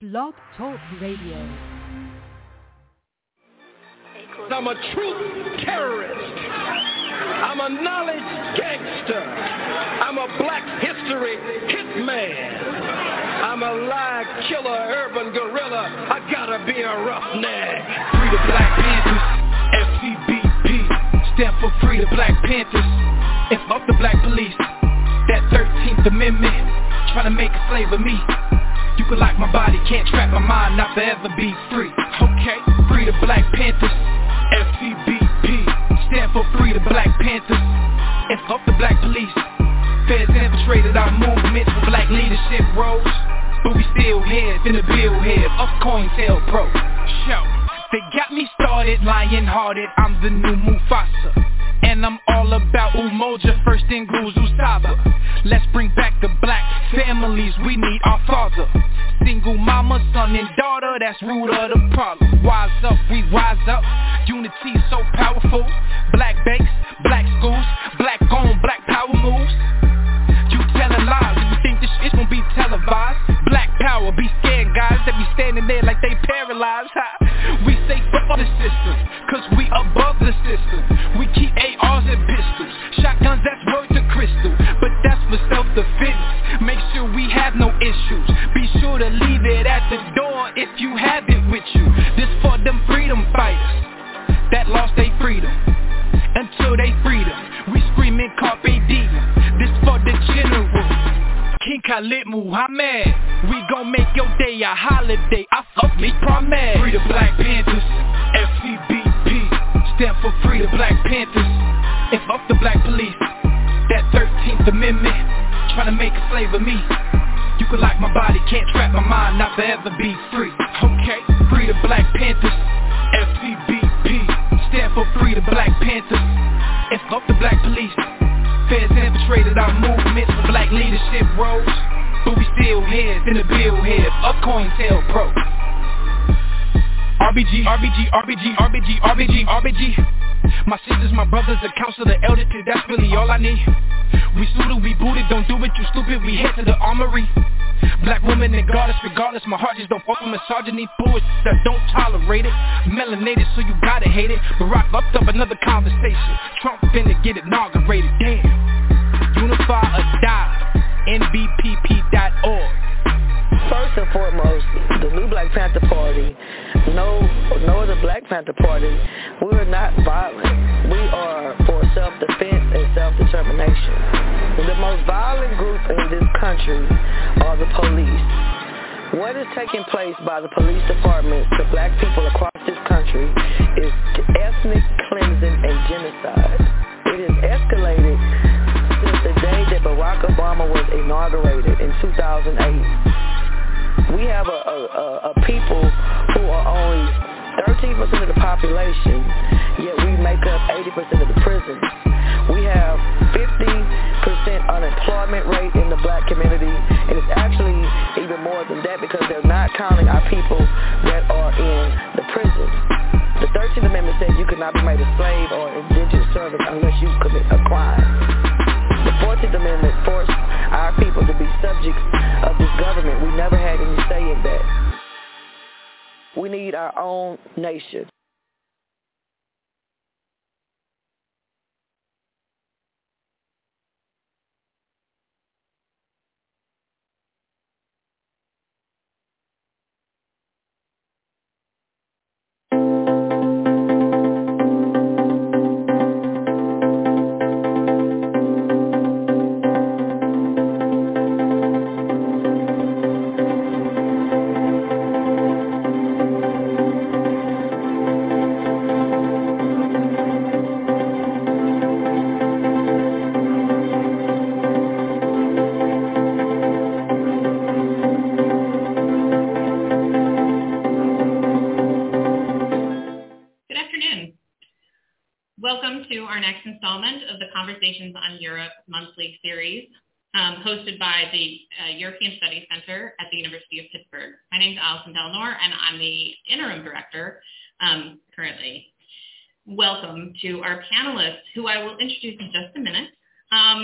Blog Talk Radio. I'm a truth terrorist. I'm a knowledge gangster. I'm a black history hitman. I'm a lie killer, urban gorilla. I gotta be a roughneck. Free the Black Panthers, FCBP, stand for Free the Black Panthers, and fuck the black police. That 13th Amendment, trying to make a slave of me. You can lock my body, can't trap my mind, not forever be free. Okay, Free the Black Panthers, FCBP, stand for Free the Black Panthers, and fuck the black police. Feds infiltrated our movements for black leadership roles, but we still here, finna build here, up COINTELPRO. Show, they got me started, lion-hearted, I'm the new Mufasa. And I'm all about Umoja, first in Guzu Saba. Let's bring back the black families, we need our father. Single mama, son and daughter, that's root of the problem. Wise up, we rise up, unity so powerful. Black banks, black schools, black on, black power moves. You telling lies, you think this shit gon' be televised. Black power, be scared guys that be standing there like they paralyzed. We say fuck the system, cause we above the system. We keep ARs and pistols, shotguns that's worth a crystal, but that's for self-defense. Make sure we have no issues, be sure to leave it at the door if you have it with you. This for them freedom fighters that lost their freedom, until they freedom, we screaming carpe diem. This for the general, King Khalid Muhammad. We gon' make your day a holiday, I fuck me promise. Free the Black Panthers, FCBP, stand for Free the Black Panthers, and fuck the black police. That 13th Amendment, trying to make a slave of me. You can lock my body, can't trap my mind, not forever be free. Okay, Free the Black Panthers, FCBP, stand for Free the Black Panthers, and fuck the black police. Feds infiltrated our movements for black leadership roles, but we still here, finna build here, up COINTELPRO. RBG, RBG, RBG, RBG, RBG, RBG. My sisters, my brothers, the council, the elders, that's really all I need. We suited, we booted, don't do it, you stupid, we head to the armory. Black woman and goddess, regardless, my heart just don't fuck with misogyny, bullshit that don't tolerate it. Melanated, so you gotta hate it. Barack fucked up another conversation. Trump finna get inaugurated, damn. Unify or die, NBPP.org. First and foremost, the new Black Panther Party, no other Black Panther Party, we are not violent. We are for self-defense and self-determination. The most violent group in this country are the police. What is taking place by the police department to black people across this country is ethnic cleansing and genocide. It has escalated since the day that Barack Obama was inaugurated in 2008. We have a people who are only 13% of the population, yet we make up 80% of the prisons. We have 50% unemployment rate in the black community, and it's actually even more than that because they're not counting our people that are in the prisons. The 13th Amendment says you cannot be made a slave or indentured servant unless you commit a crime. The 14th Amendment forced our people to be subjects of this government. We never had any say in that. We need our own nation. Conversations on Europe monthly series, hosted by the European Studies Center at the University of Pittsburgh. My name is Allison Delnor, and I'm the interim director currently. Welcome to our panelists, who I will introduce in just a minute.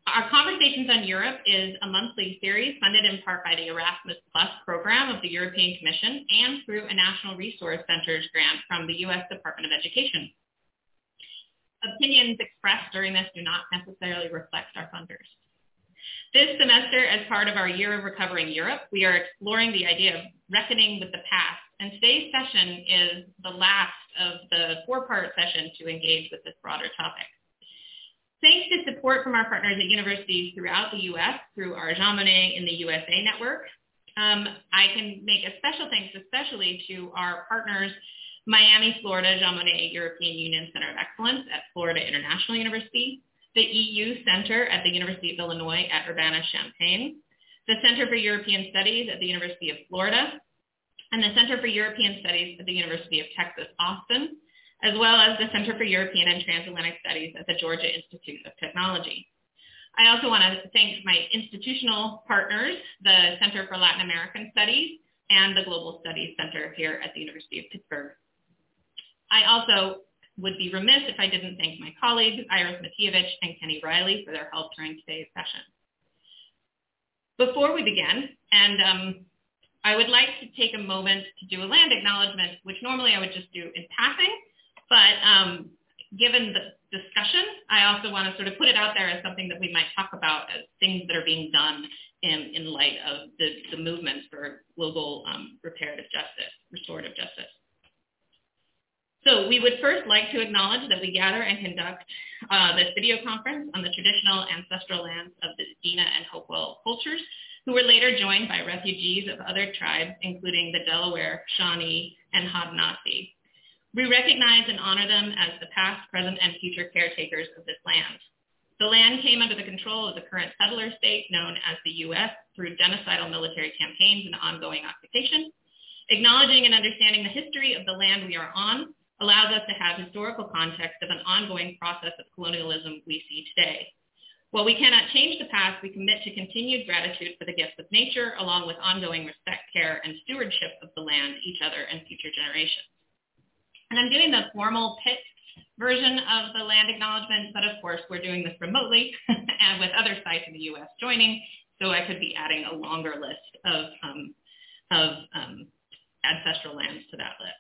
Our Conversations on Europe is a monthly series funded in part by the Erasmus Plus program of the European Commission and through a National Resource Centers grant from the U.S. Department of Education. Opinions expressed during this do not necessarily reflect our funders. This semester, as part of our Year of Recovering Europe, we are exploring the idea of reckoning with the past, and today's session is the last of the four-part session to engage with this broader topic. Thanks to support from our partners at universities throughout the U.S. through our Jean Monnet in the USA network, I can make a special thanks especially to our partners, Miami, Florida, Jean Monnet European Union Center of Excellence at Florida International University, the EU Center at the University of Illinois at Urbana-Champaign, the Center for European Studies at the University of Florida, and the Center for European Studies at the University of Texas, Austin, as well as the Center for European and Transatlantic Studies at the Georgia Institute of Technology. I also want to thank my institutional partners, the Center for Latin American Studies and the Global Studies Center here at the University of Pittsburgh. I also would be remiss if I didn't thank my colleagues, Iris Matievich and Kenny Riley, for their help during today's session. Before we begin, and I would like to take a moment to do a land acknowledgement, which normally I would just do in passing, but given the discussion, I also want to sort of put it out there as something that we might talk about as things that are being done in light of the movements for global restorative justice. So we would first like to acknowledge that we gather and conduct this video conference on the traditional ancestral lands of the Dina and Hopewell cultures, who were later joined by refugees of other tribes, including the Delaware, Shawnee, and Haudenosaunee. We recognize and honor them as the past, present, and future caretakers of this land. The land came under the control of the current settler state known as the U.S. through genocidal military campaigns and ongoing occupation. Acknowledging and understanding the history of the land we are on allows us to have historical context of an ongoing process of colonialism we see today. While we cannot change the past, we commit to continued gratitude for the gifts of nature, along with ongoing respect, care, and stewardship of the land, each other, and future generations. And I'm doing the formal Pitt version of the land acknowledgement, but of course we're doing this remotely and with other sites in the U.S. joining, so I could be adding a longer list of ancestral lands to that list.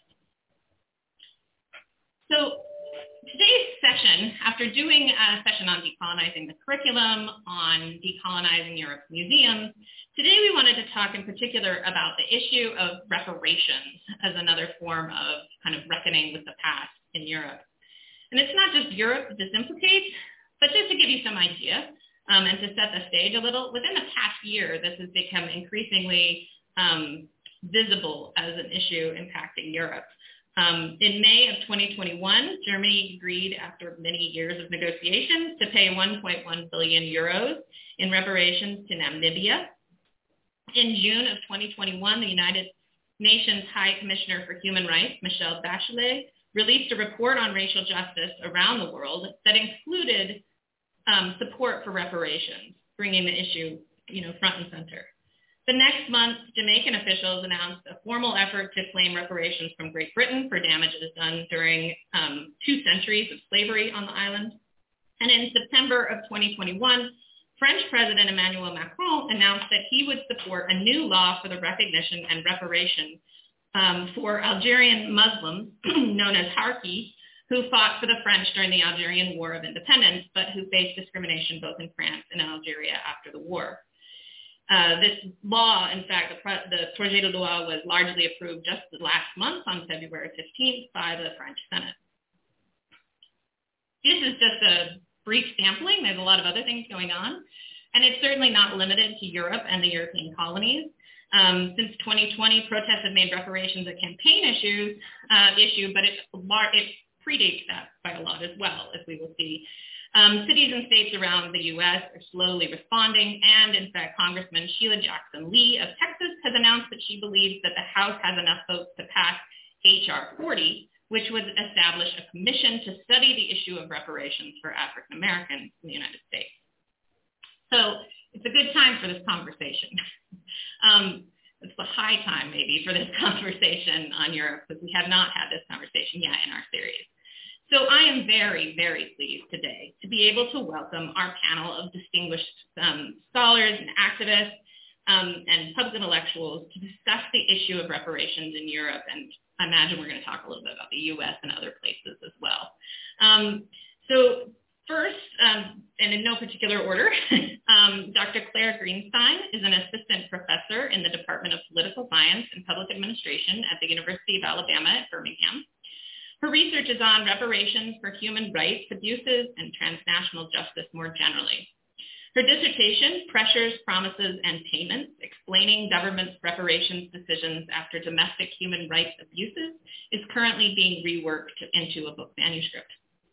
So today's session, after doing a session on decolonizing the curriculum, on decolonizing Europe's museums, today we wanted to talk in particular about the issue of reparations as another form of kind of reckoning with the past in Europe. And it's not just Europe that this implicates, but just to give you some idea and to set the stage a little, within the past year, this has become increasingly visible as an issue impacting Europe. In May of 2021, Germany agreed, after many years of negotiations, to pay 1.1 billion euros in reparations to Namibia. In June of 2021, the United Nations High Commissioner for Human Rights, Michelle Bachelet, released a report on racial justice around the world that included support for reparations, bringing the issue, front and center. The next month, Jamaican officials announced a formal effort to claim reparations from Great Britain for damages done during 2 centuries of slavery on the island. And in September of 2021, French President Emmanuel Macron announced that he would support a new law for the recognition and reparation for Algerian Muslims, known as Harkis, who fought for the French during the Algerian War of Independence, but who faced discrimination both in France and Algeria after the war. This law, in fact, the projet de loi was largely approved just last month on February 15th by the French Senate. This is just a brief sampling. There's a lot of other things going on, and it's certainly not limited to Europe and the European colonies. Since 2020, protests have made reparations a campaign issue, but it predates that by a lot as well, as we will see. Cities and states around the U.S. are slowly responding, and in fact, Congressman Sheila Jackson Lee of Texas has announced that she believes that the House has enough votes to pass H.R. 40, which would establish a commission to study the issue of reparations for African Americans in the United States. So it's a good time for this conversation. It's the high time, maybe, for this conversation on Europe, because we have not had this conversation yet in our series. So I am very, very pleased today to be able to welcome our panel of distinguished scholars and activists and public intellectuals to discuss the issue of reparations in Europe. And I imagine we're going to talk a little bit about the U.S. and other places as well. So first, and in no particular order, Dr. Claire Greenstein is an assistant professor in the Department of Political Science and Public Administration at the University of Alabama at Birmingham. Her research is on reparations for human rights abuses and transnational justice more generally. Her dissertation, Pressures, Promises, and Payments, Explaining Government's Reparations Decisions After Domestic Human Rights Abuses, is currently being reworked into a book manuscript.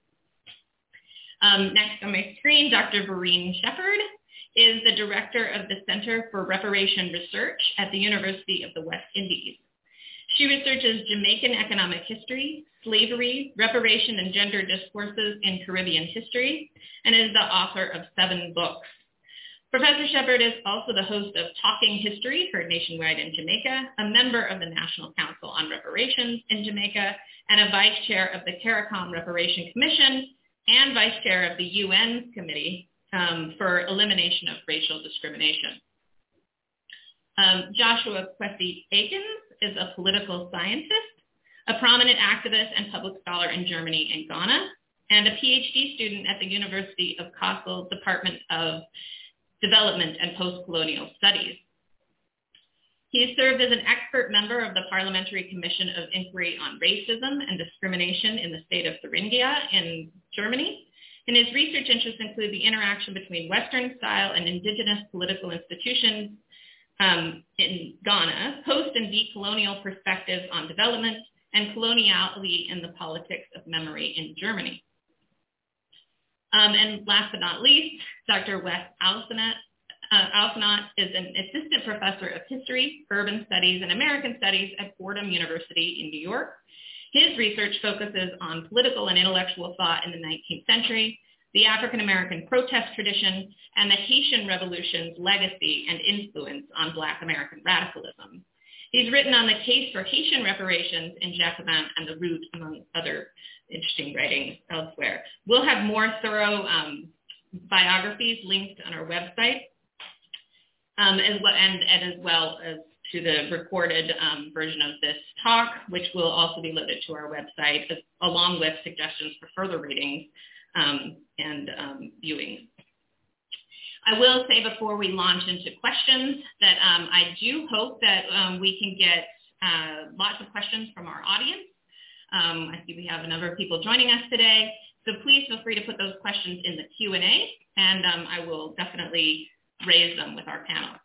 Next on my screen, Dr. Vereen Shepherd is the director of the Center for Reparation Research at the University of the West Indies. She researches Jamaican economic history, slavery, reparation, and gender discourses in Caribbean history, and is the author of 7 books. Professor Shepherd is also the host of Talking History, heard nationwide in Jamaica, a member of the National Council on Reparations in Jamaica, and a vice chair of the CARICOM Reparation Commission, and vice chair of the UN Committee for Elimination of Racial Discrimination. Joshua Kwesi-Akins is a political scientist, a prominent activist and public scholar in Germany and Ghana, and a PhD student at the University of Kassel Department of Development and Post-Colonial Studies. He has served as an expert member of the Parliamentary Commission of Inquiry on Racism and Discrimination in the state of Thuringia in Germany, and his research interests include the interaction between Western-style and indigenous political institutions in Ghana, post- and decolonial perspectives on development, and coloniality in the politics of memory in Germany. And last but not least, Dr. Wes Alphenot is an assistant professor of history, urban studies, and American studies at Fordham University in New York. His research focuses on political and intellectual thought in the 19th century, the African-American protest tradition, and the Haitian Revolution's legacy and influence on Black American radicalism. He's written on the case for Haitian reparations in Jacobin and the Route, among other interesting writings elsewhere. We'll have more thorough biographies linked on our website, as well as to the recorded version of this talk, which will also be loaded to our website, along with suggestions for further readings and viewing. I will say before we launch into questions that I do hope that we can get lots of questions from our audience. I see we have a number of people joining us today, so please feel free to put those questions in the Q&A, and I will definitely raise them with our panel.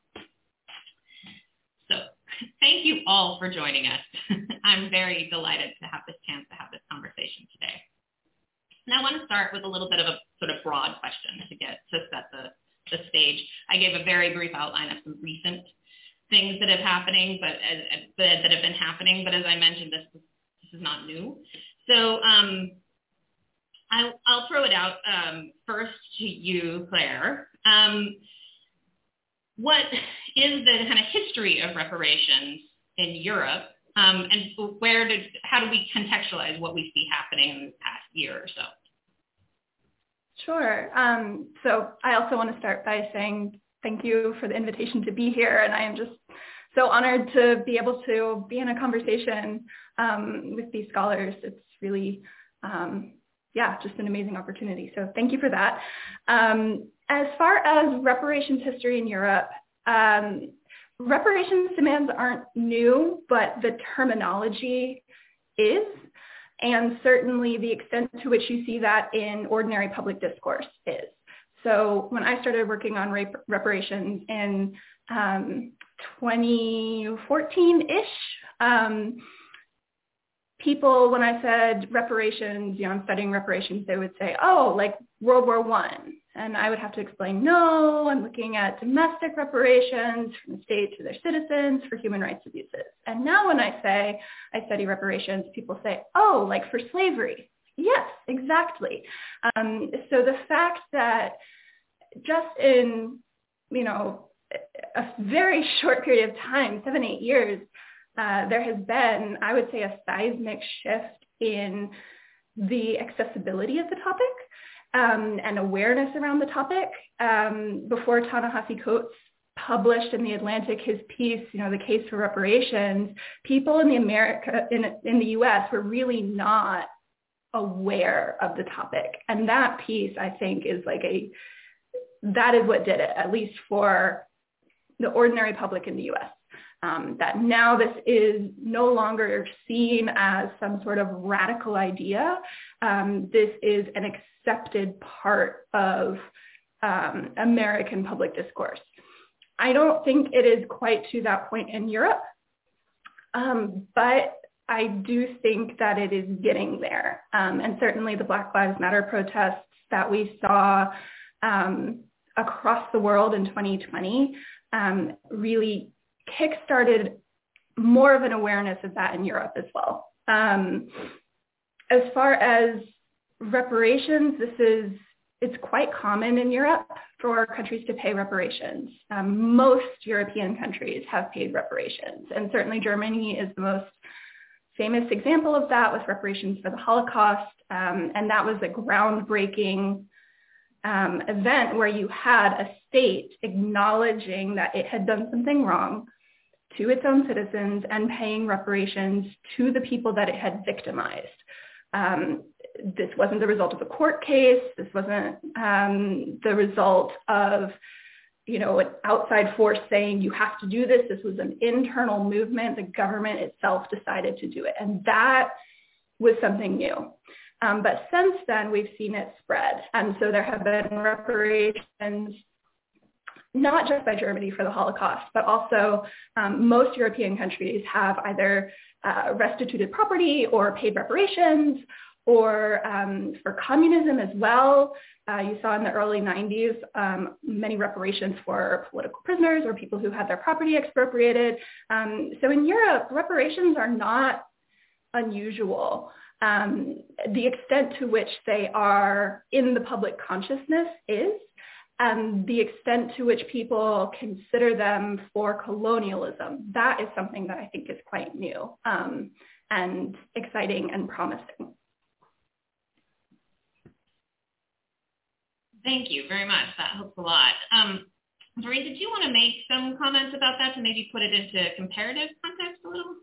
So thank you all for joining us. I'm very delighted to have this chance to have this conversation today. And I want to start with a little bit of a sort of broad question to set the stage. I gave a very brief outline of some recent things that have happening, but as I mentioned, this is not new. So I'll throw it out first to you, Claire. What is the kind of history of reparations in Europe, and how do we contextualize what we see happening in the past year or so? Sure. So I also want to start by saying thank you for the invitation to be here, and I am just so honored to be able to be in a conversation with these scholars. It's really, just an amazing opportunity. So thank you for that. As far as reparations history in Europe, reparations demands aren't new, but the terminology is, and certainly the extent to which you see that in ordinary public discourse is. So when I started working on reparations in 2014-ish, people, when I said reparations, I'm studying reparations, they would say, oh, like World War I. And I would have to explain, no, I'm looking at domestic reparations from the state to their citizens for human rights abuses. And now when I say I study reparations, people say, oh, like for slavery. Yes, exactly. So the fact that just in, a very short period of time, 7-8 years, there has been, I would say, a seismic shift in the accessibility of the topic and awareness around the topic. Before Ta-Nehisi Coates published in The Atlantic his piece, The Case for Reparations, people in the US were really not aware of the topic. And that piece, I think, is that is what did it, at least for the ordinary public in the US. That now this is no longer seen as some sort of radical idea. This is an accepted part of American public discourse. I don't think it is quite to that point in Europe, but I do think that it is getting there. And certainly the Black Lives Matter protests that we saw across the world in 2020 really kickstarted more of an awareness of that in Europe as well. As far as reparations, it's quite common in Europe for countries to pay reparations. Most European countries have paid reparations, and certainly Germany is the most famous example of that with reparations for the Holocaust, and that was a groundbreaking event where you had a state acknowledging that it had done something wrong to its own citizens and paying reparations to the people that it had victimized. This wasn't the result of a court case. This wasn't the result of, an outside force saying you have to do this. This was an internal movement. The government itself decided to do it. And that was something new. But since then, we've seen it spread. And so there have been reparations, not just by Germany for the Holocaust, but also most European countries have either restituted property or paid reparations, or for communism as well. You saw in the early 90s many reparations for political prisoners or people who had their property expropriated. So in Europe, reparations are not unusual. The extent to which they are in the public consciousness is, and the extent to which people consider them for colonialism, that is something that I think is quite new and exciting and promising. Thank you very much. That helps a lot. Doreen, did you want to make some comments about that to maybe put it into comparative context a little?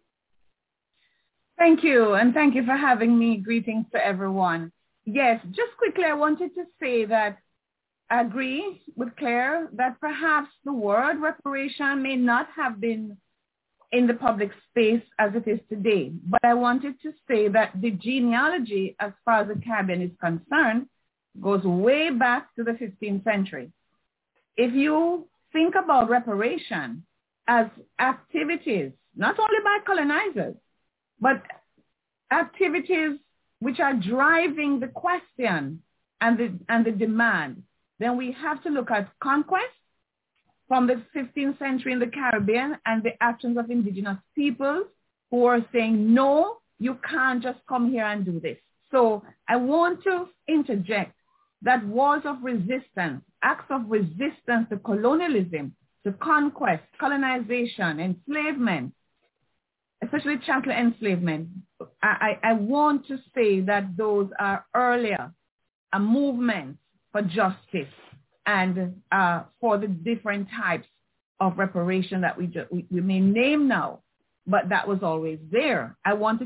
Thank you, and thank you for having me. Greetings to everyone. Yes, just quickly, I wanted to say that I agree with Claire that perhaps the word reparation may not have been in the public space as it is today, but I wanted to say that the genealogy as far as the Caribbean is concerned goes way back to the 15th century. If you think about reparation as activities, not only by colonizers, but activities which are driving the question and the demand, then we have to look at conquest from the 15th century in the Caribbean and the actions of indigenous peoples who are saying, no, you can't just come here and do this. So I want to interject that wars of resistance, acts of resistance to colonialism, to conquest, colonization, enslavement, especially chattel enslavement, I want to say that those are earlier a movement for justice and for the different types of reparation that we may name now, but that was always there. I want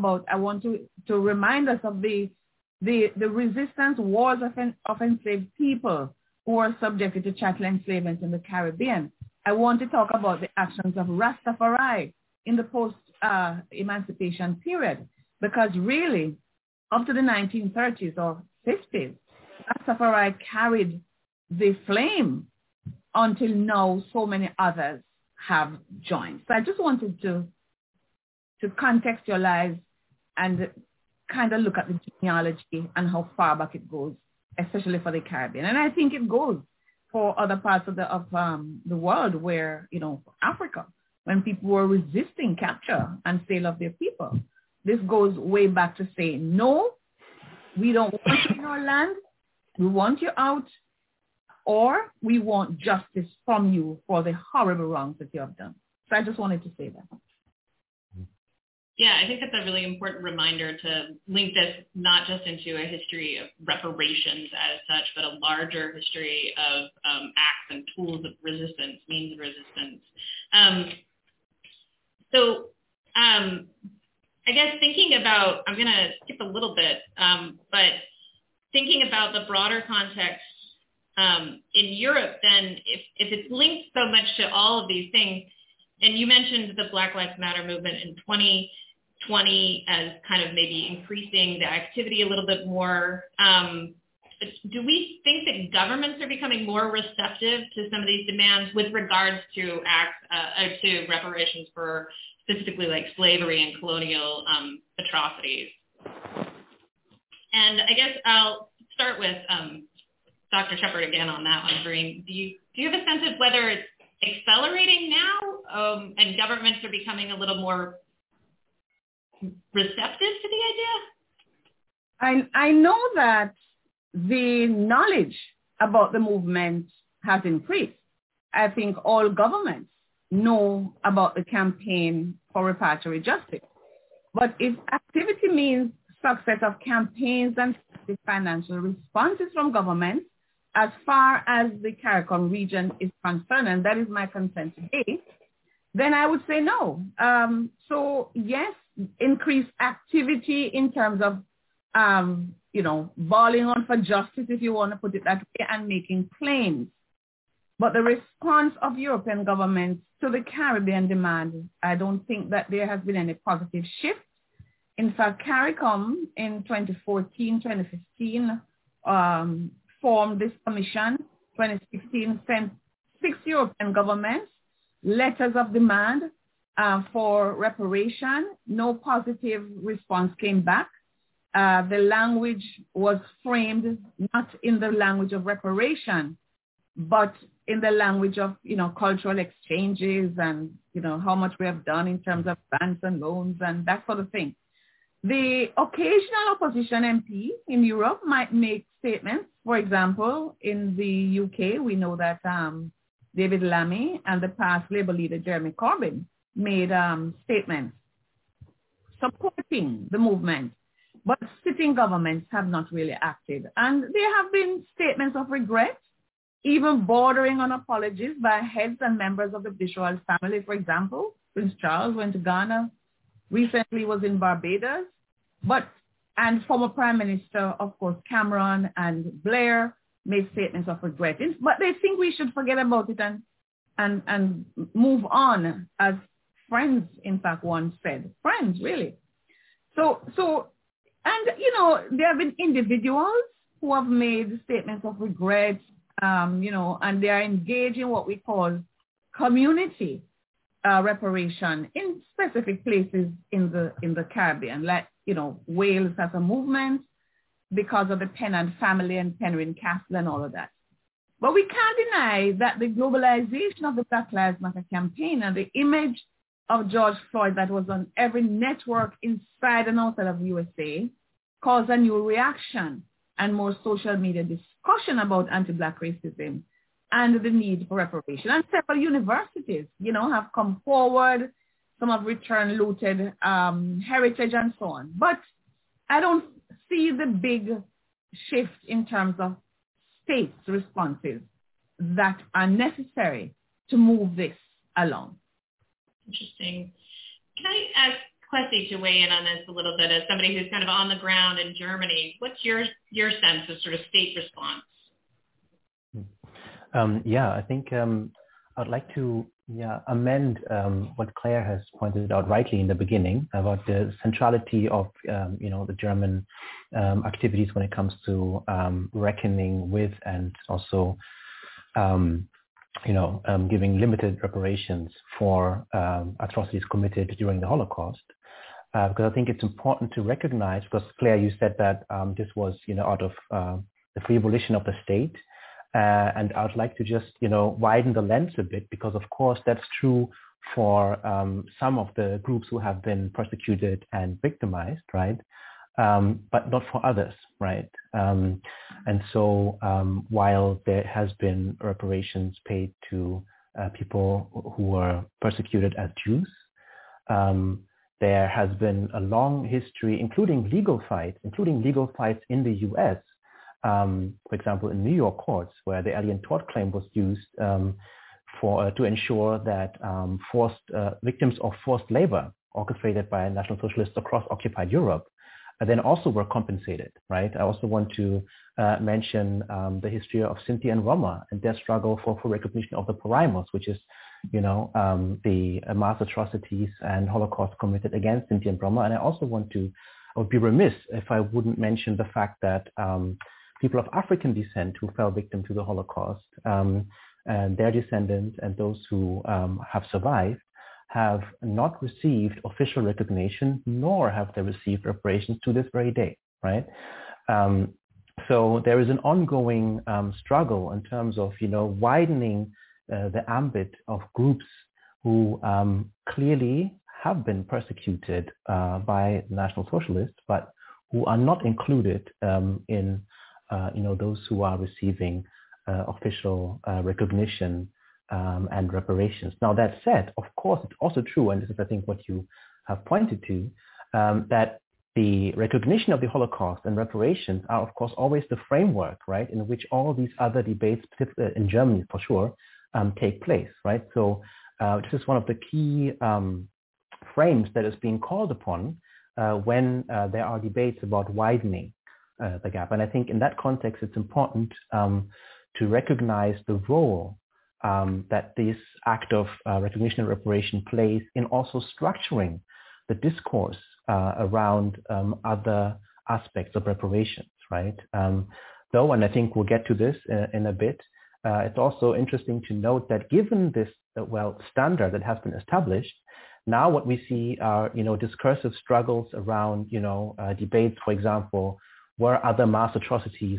to remind us of the resistance wars of enslaved people who are subjected to chattel enslavement in the Caribbean. I want to talk about the actions of Rastafari in the post-emancipation period, because really, up to the 1930s or 50s, Rastafari carried the flame until now so many others have joined. So I just wanted to contextualize and kind of look at the genealogy and how far back it goes, especially for the Caribbean. And I think it goes for other parts of the world where, Africa, when people were resisting capture and sale of their people. This goes way back to say, no, we don't want you in our land. We want you out, or we want justice from you for the horrible wrongs that you have done. So I just wanted to say that. Yeah, I think that's a really important reminder to link this not just into a history of reparations as such, but a larger history of acts and tools of resistance, means of resistance. I guess thinking about, I'm going to skip a little bit, but thinking about the broader context in Europe, then if it's linked so much to all of these things, and you mentioned the Black Lives Matter movement in 2020 as kind of maybe increasing the activity a little bit more. Do we think that governments are becoming more receptive to some of these demands with regards to acts, to reparations for specifically like slavery and colonial atrocities? And I guess I'll start with Dr. Shepard again on that one. Breen, do you have a sense of whether it's accelerating now and governments are becoming a little more receptive to the idea? I know that the knowledge about the movement has increased. I think all governments know about the campaign for repatriatory justice. But if activity means success of campaigns and financial responses from governments, as far as the CARICOM region is concerned, and that is my concern today, then I would say no. So yes, increased activity in terms of, bawling on for justice, if you want to put it that way, and making claims. But the response of European governments to the Caribbean demand, I don't think that there has been any positive shift. In fact, CARICOM in 2014, 2015 formed this commission. 2016 sent 6 European governments letters of demand for reparation. No positive response came back. The language was framed not in the language of reparation, but in the language of, cultural exchanges and, how much we have done in terms of grants and loans and that sort of thing. The occasional opposition MP in Europe might make statements. For example, in the UK, we know that David Lammy and the past Labour leader Jeremy Corbyn made statements supporting the movement. But sitting governments have not really acted. And there have been statements of regret, even bordering on apologies by heads and members of the British royal family. For example, Prince Charles went to Ghana, recently was in Barbados, and former Prime Minister, of course, Cameron and Blair made statements of regret. But they think we should forget about it and move on, as friends, in fact, once said. Friends, really. And, there have been individuals who have made statements of regret, and they are engaged in what we call community reparation in specific places in the Caribbean, like, Wales has a movement because of the Pennant family and Penryn Castle and all of that. But we can't deny that the globalization of the Black Lives Matter campaign and the image of George Floyd that was on every network inside and outside of the USA caused a new reaction and more social media discussion about anti-Black racism and the need for reparation. And several universities, have come forward. Some have returned looted heritage and so on. But I don't see the big shift in terms of states' responses that are necessary to move this along. Interesting. Can I ask Kwesi to weigh in on this a little bit as somebody who's kind of on the ground in Germany? What's your sense of sort of state response? I think I'd like to amend what Claire has pointed out rightly in the beginning about the centrality of the German activities when it comes to reckoning with and also giving limited reparations for atrocities committed during the Holocaust. Because I think it's important to recognize, because Claire, you said that this was, out of the free volition of the state. And I'd like to just, widen the lens a bit, because of course that's true for some of the groups who have been persecuted and victimized, right? But not for others, right? And so while there has been reparations paid to people who were persecuted as Jews, there has been a long history, including legal fights in the U.S., for example, in New York courts, where the Alien Tort Claim was used to ensure that victims of forced labor orchestrated by National Socialists across occupied Europe then also were compensated, right? I also want to mention the history of Sinti and Roma and their struggle for recognition of the Paraimos, which is, the mass atrocities and Holocaust committed against Sinti and Roma. And I would be remiss if I wouldn't mention the fact that people of African descent who fell victim to the Holocaust and their descendants and those who have survived have not received official recognition, nor have they received reparations to this very day, right? So there is an ongoing struggle in terms of, widening the ambit of groups who clearly have been persecuted by National Socialists, but who are not included in, those who are receiving official recognition and reparations. Now, that said, of course, it's also true, and this is, I think, what you have pointed to, that the recognition of the Holocaust and reparations are, of course, always the framework, right, in which all these other debates, in Germany for sure, take place, right? So this is one of the key frames that is being called upon when there are debates about widening the gap. And I think in that context, it's important to recognize the role that this act of recognition and reparation plays in also structuring the discourse around other aspects of reparations, right? Though, and I think we'll get to this in a bit, it's also interesting to note that given this, standard that has been established, now what we see are, discursive struggles around, debates, for example, were other mass atrocities,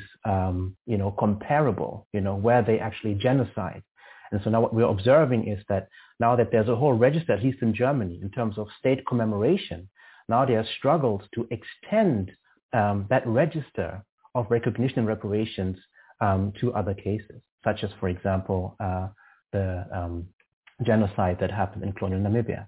comparable, were they actually genocide? And so now what we're observing is that now that there's a whole register, at least in Germany, in terms of state commemoration, now there are struggles to extend that register of recognition and reparations to other cases, such as, for example, the genocide that happened in colonial Namibia.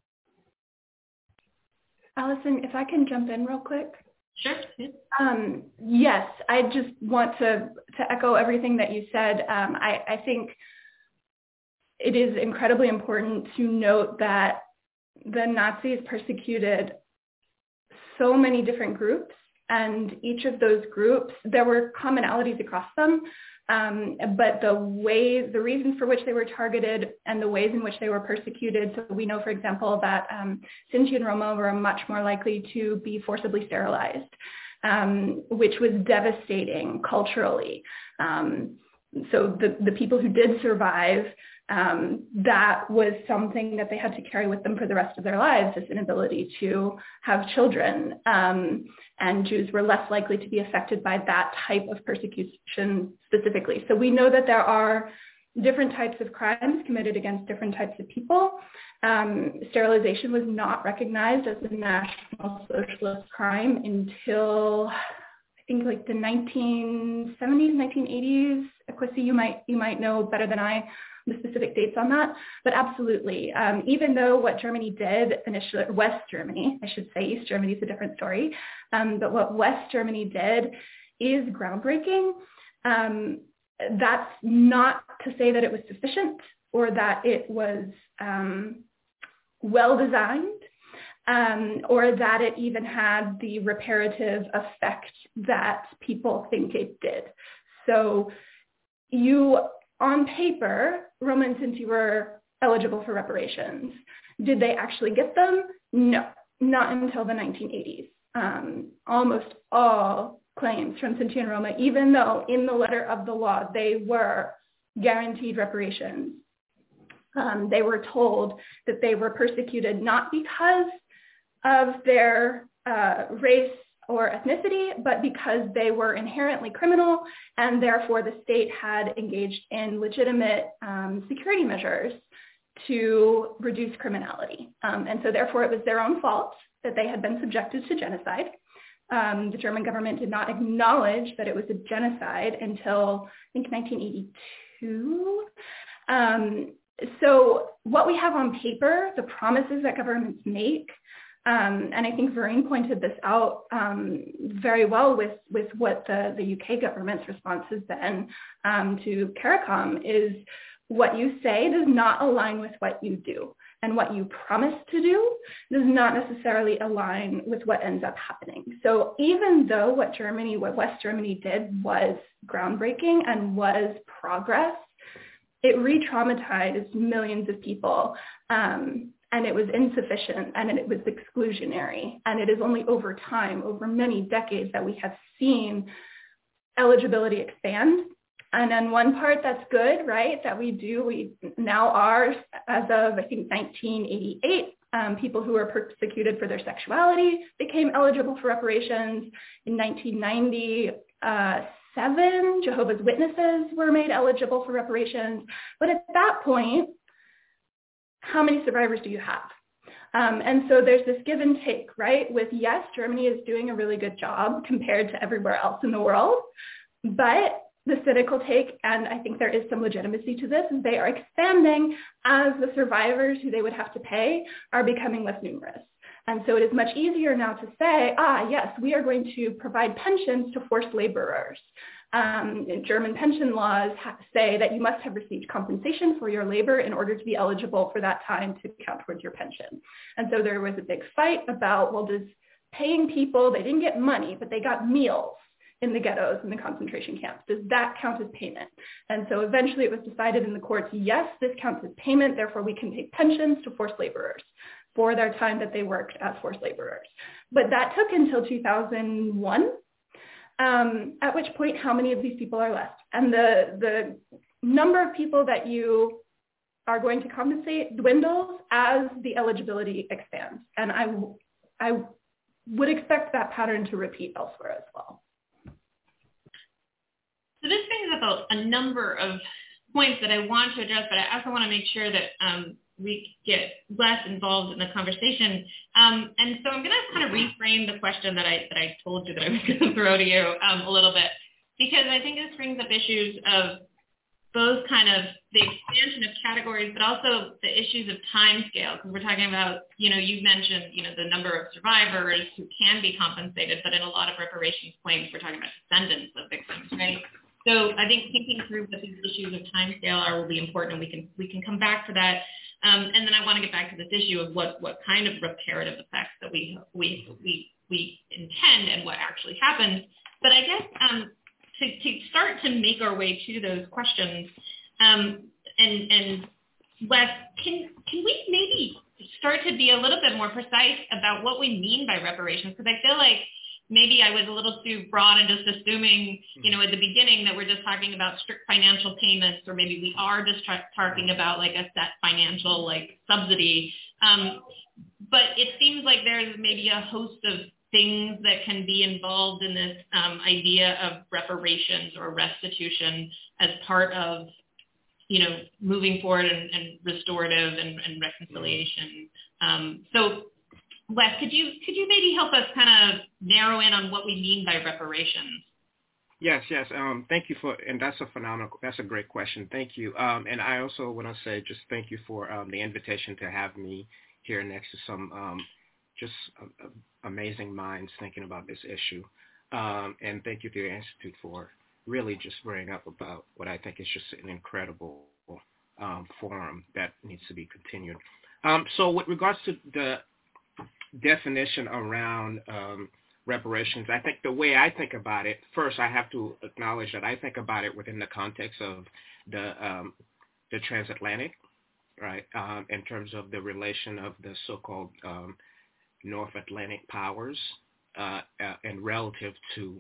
Allison, if I can jump in real quick. Sure. Yes, I just want to echo everything that you said. I think it is incredibly important to note that the Nazis persecuted so many different groups, and each of those groups, there were commonalities across them, but the reasons for which they were targeted and the ways in which they were persecuted. So we know, for example, that Sinti and Roma were much more likely to be forcibly sterilized, which was devastating culturally. So the people who did survive, that was something that they had to carry with them for the rest of their lives, this inability to have children. And Jews were less likely to be affected by that type of persecution specifically. So we know that there are different types of crimes committed against different types of people. Sterilization was not recognized as a National Socialist crime until I think like the 1970s, 1980s. Akwesi, you might know better than I the specific dates on that, but absolutely. Even though what Germany did initially, West Germany, I should say, East Germany is a different story, but what West Germany did is groundbreaking. That's not to say that it was sufficient or that it was well designed, or that it even had the reparative effect that people think it did. So on paper, Roma and Sinti were eligible for reparations. Did they actually get them? No, not until the 1980s. Almost all claims from Sinti and Roma, even though in the letter of the law they were guaranteed reparations, they were told that they were persecuted not because of their race or ethnicity, but because they were inherently criminal, and therefore the state had engaged in legitimate security measures to reduce criminality. And so therefore it was their own fault that they had been subjected to genocide. The German government did not acknowledge that it was a genocide until, I think, 1982. So what we have on paper, the promises that governments make, And I think Vereen pointed this out very well with what the UK government's response has been to CARICOM is what you say does not align with what you do. And what you promise to do does not necessarily align with what ends up happening. So even though what West Germany did was groundbreaking and was progress, it re-traumatized millions of people. And it was insufficient and it was exclusionary. And it is only over time, over many decades, that we have seen eligibility expand. And then one part that's good, right, that we now are, as of, I think, 1988, people who were persecuted for their sexuality became eligible for reparations. In 1997, Jehovah's Witnesses were made eligible for reparations. But at that point, how many survivors do you have? And so there's this give and take, right, with, yes, Germany is doing a really good job compared to everywhere else in the world, but the cynical take, and I think there is some legitimacy to this, is they are expanding as the survivors who they would have to pay are becoming less numerous. And so it is much easier now to say, yes, we are going to provide pensions to forced laborers. German pension laws say that you must have received compensation for your labor in order to be eligible for that time to count towards your pension. And so there was a big fight about, well, does paying people, they didn't get money, but they got meals in the ghettos and the concentration camps. Does that count as payment? And so eventually it was decided in the courts, yes, this counts as payment, therefore we can pay pensions to forced laborers for their time that they worked as forced laborers. But that took until 2001, at which point how many of these people are left? And the number of people that you are going to compensate dwindles as the eligibility expands. And I would expect that pattern to repeat elsewhere as well. So this brings up a number of points that I want to address, but I also want to make sure that we get less involved in the conversation. And so I'm going to kind of reframe the question that I told you that I was going to throw to you a little bit, because I think this brings up issues of both kind of the expansion of categories, but also the issues of time scale, because we're talking about, you mentioned, the number of survivors who can be compensated, but in a lot of reparations claims, we're talking about descendants of victims, right? So I think thinking through what these issues of time scale are will be important. We can come back to that. And then I want to get back to this issue of what kind of reparative effects that we intend and what actually happens. But I guess to start to make our way to those questions, and Wes, can we maybe start to be a little bit more precise about what we mean by reparations? Because I feel like maybe I was a little too broad and just assuming, at the beginning that we're just talking about strict financial payments, or maybe we are just talking about like a set financial like subsidy. But it seems like there's maybe a host of things that can be involved in this idea of reparations or restitution as part of, moving forward and restorative and reconciliation. So Wes, could you maybe help us kind of narrow in on what we mean by reparations? Yes. Thank you and that's a great question. Thank you. And I also want to say just thank you for the invitation to have me here next to some amazing minds thinking about this issue. And thank you to your institute for really just bringing up about what I think is just an incredible forum that needs to be continued. So with regards to the definition around reparations, I think the way I think about it, first I have to acknowledge that I think about it within the context of the transatlantic, right, in terms of the relation of the so-called North Atlantic powers and relative to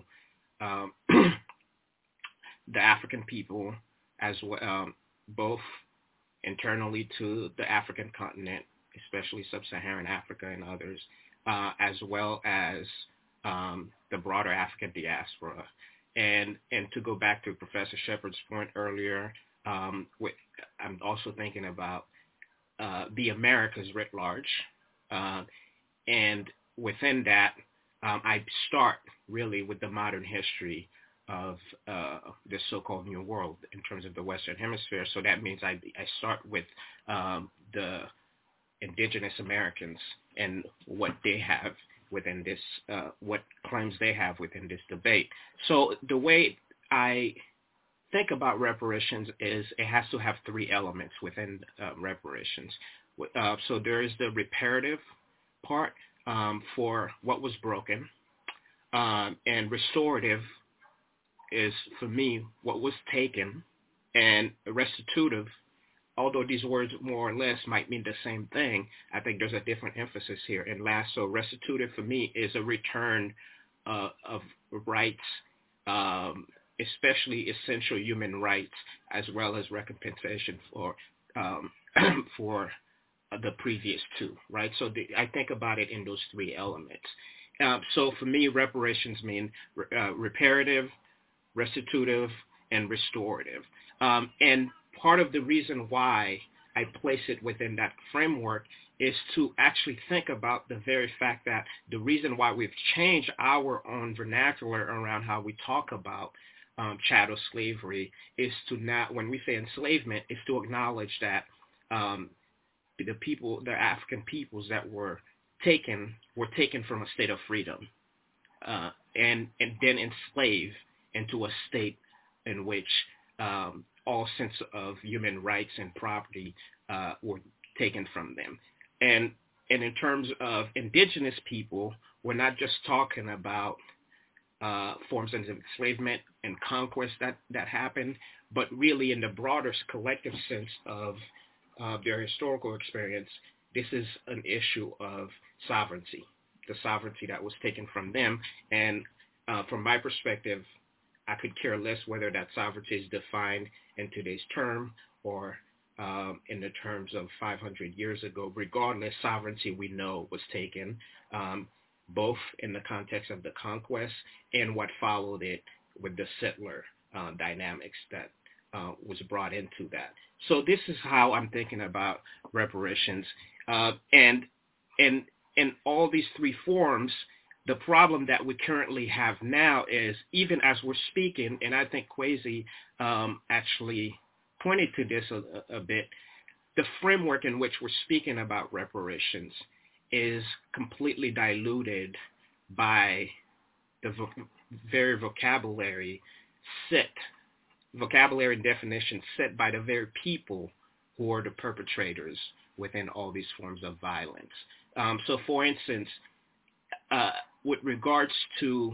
the African people as well, both internally to the African continent, especially sub-Saharan Africa and others, as well as the broader African diaspora. And to go back to Professor Shepard's point earlier, I'm also thinking about the Americas writ large. And within that, I start really with the modern history of the so-called New World in terms of the Western Hemisphere. So that means I start with the indigenous Americans and what they have within this, what claims they have within this debate. So the way I think about reparations is it has to have three elements within reparations. So there is the reparative part for what was broken, and restorative is, for me, what was taken, and restitutive, although these words more or less might mean the same thing, I think there's a different emphasis here. And last, so restitutive for me is a return of rights, especially essential human rights, as well as recompensation for for the previous two, right? So I think about it in those three elements. So for me, reparations mean reparative, restitutive, and restorative. And part of the reason why I place it within that framework is to actually think about the very fact that the reason why we've changed our own vernacular around how we talk about chattel slavery is to not, when we say enslavement, is to acknowledge that the African peoples that were taken from a state of freedom and then enslaved into a state in which all sense of human rights and property were taken from them. And in terms of indigenous people, we're not just talking about forms of enslavement and conquest that happened, but really in the broader collective sense of their historical experience, this is an issue of sovereignty, the sovereignty that was taken from them. And from my perspective, I could care less whether that sovereignty is defined in today's term or in the terms of 500 years ago. Regardless, sovereignty we know was taken, both in the context of the conquest and what followed it with the settler dynamics that was brought into that. So this is how I'm thinking about reparations. And in all these three forms, the problem that we currently have now is, even as we're speaking, and I think Kwesi actually pointed to this a bit, the framework in which we're speaking about reparations is completely diluted by the very vocabulary and definition set by the very people who are the perpetrators within all these forms of violence. So for instance, with regards to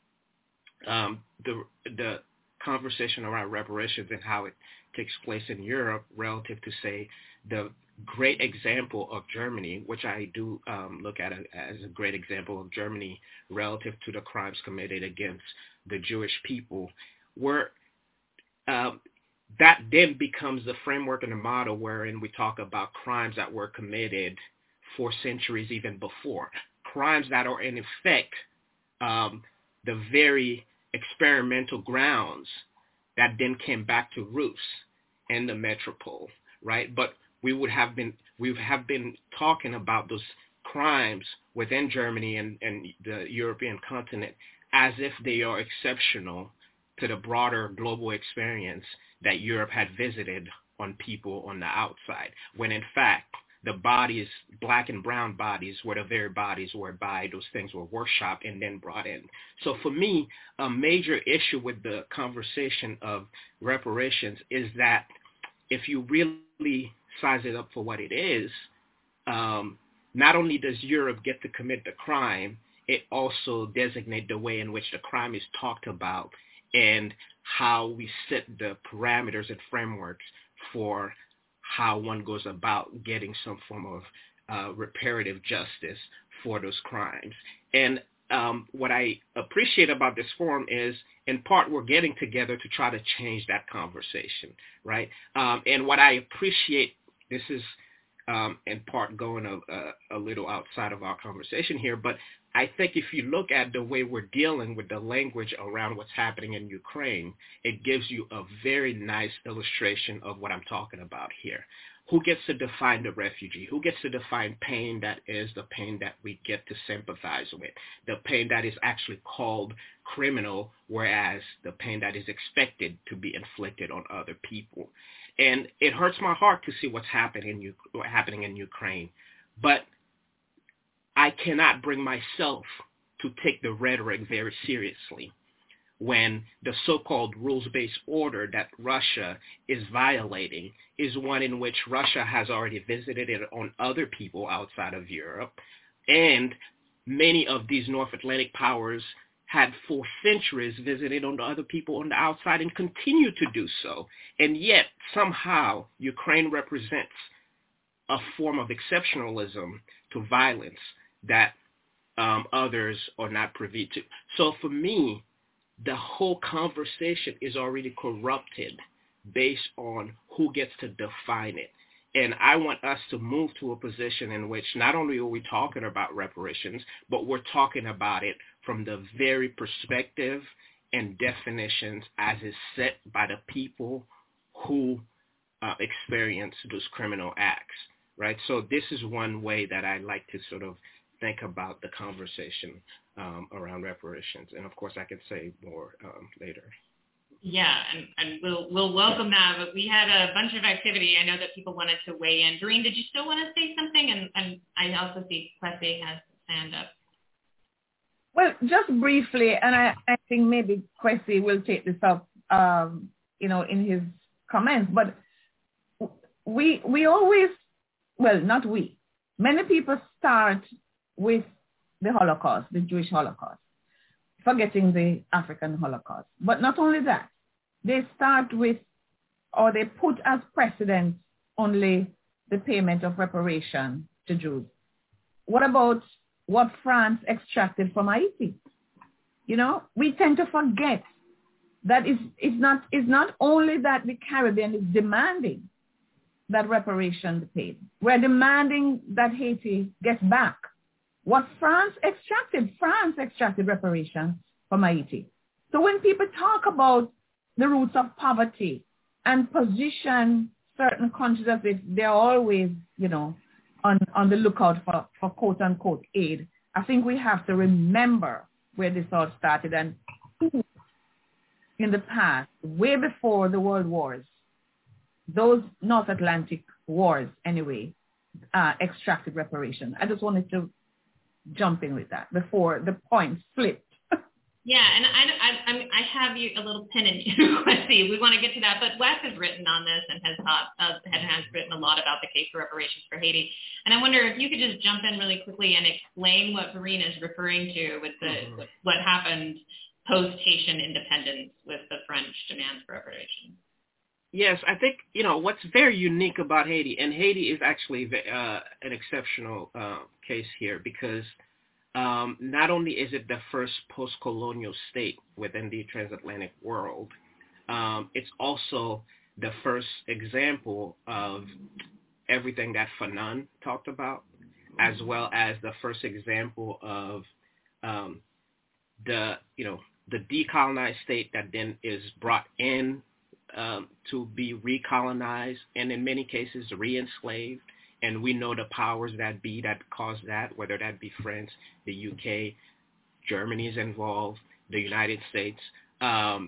the conversation around reparations and how it takes place in Europe relative to, say, the great example of Germany, which I do look at as a great example of Germany relative to the crimes committed against the Jewish people, where that then becomes the framework and the model wherein we talk about crimes that were committed for centuries even before, crimes that are in effect the very experimental grounds that then came back to roost in the metropole, right? But we have been talking about those crimes within Germany and the European continent as if they are exceptional to the broader global experience that Europe had visited on people on the outside, when in fact the bodies, black and brown bodies, were the very bodies whereby those things were workshopped and then brought in. So for me, a major issue with the conversation of reparations is that if you really size it up for what it is, not only does Europe get to commit the crime, it also designates the way in which the crime is talked about and how we set the parameters and frameworks for how one goes about getting some form of reparative justice for those crimes. And what I appreciate about this forum is, in part, we're getting together to try to change that conversation, right? And what I appreciate, this is in part going a little outside of our conversation here, but I think if you look at the way we're dealing with the language around what's happening in Ukraine, it gives you a very nice illustration of what I'm talking about here. Who gets to define the refugee? Who gets to define pain that is the pain that we get to sympathize with? The pain that is actually called criminal, whereas the pain that is expected to be inflicted on other people. And it hurts my heart to see what's happening in Ukraine But I cannot bring myself to take the rhetoric very seriously when the so-called rules-based order that Russia is violating is one in which Russia has already visited it on other people outside of Europe, and many of these North Atlantic powers had for centuries visited on other people on the outside and continue to do so. And yet, somehow, Ukraine represents a form of exceptionalism to violence that others are not privy to. So for me, the whole conversation is already corrupted based on who gets to define it. And I want us to move to a position in which not only are we talking about reparations, but we're talking about it from the very perspective and definitions as is set by the people who experience those criminal acts, right? So this is one way that I like to sort of think about the conversation around reparations. And of course, I could say more later. Yeah, and we'll welcome that. But we had a bunch of activity. I know that people wanted to weigh in. Doreen, did you still want to say something? And I also see Kwesi has a hand up. Well, just briefly, and I think maybe Kwesi will take this up, in his comments. But we always, well, not we. Many people start with the Holocaust, the Jewish Holocaust, forgetting the African Holocaust. But not only that, they start with, or they put as precedent only the payment of reparation to Jews. What about what France extracted from Haiti? We tend to forget that it's not only that the Caribbean is demanding that reparation be paid. We're demanding that Haiti gets back what France extracted reparations from Haiti. So when people talk about the roots of poverty and position certain countries as if they're always, on the lookout for quote unquote aid, I think we have to remember where this all started and in the past, way before the world wars, those North Atlantic wars anyway, extracted reparation. I just wanted to jump in with that before the point flipped. Yeah, and I have you a little pin in you. Let's see, we want to get to that, but Wes has written on this and has written a lot about the case for reparations for Haiti. And I wonder if you could just jump in really quickly and explain what Doreen is referring to with with what happened post-Haitian independence with the French demands for reparations. Yes, I think, what's very unique about Haiti, and Haiti is actually an exceptional case here because not only is it the first post-colonial state within the transatlantic world, it's also the first example of everything that Fanon talked about, as well as the first example of the decolonized state that then is brought in to be recolonized and in many cases re-enslaved. And we know the powers that be that caused that, whether that be France, the UK, Germany is involved, the United States. And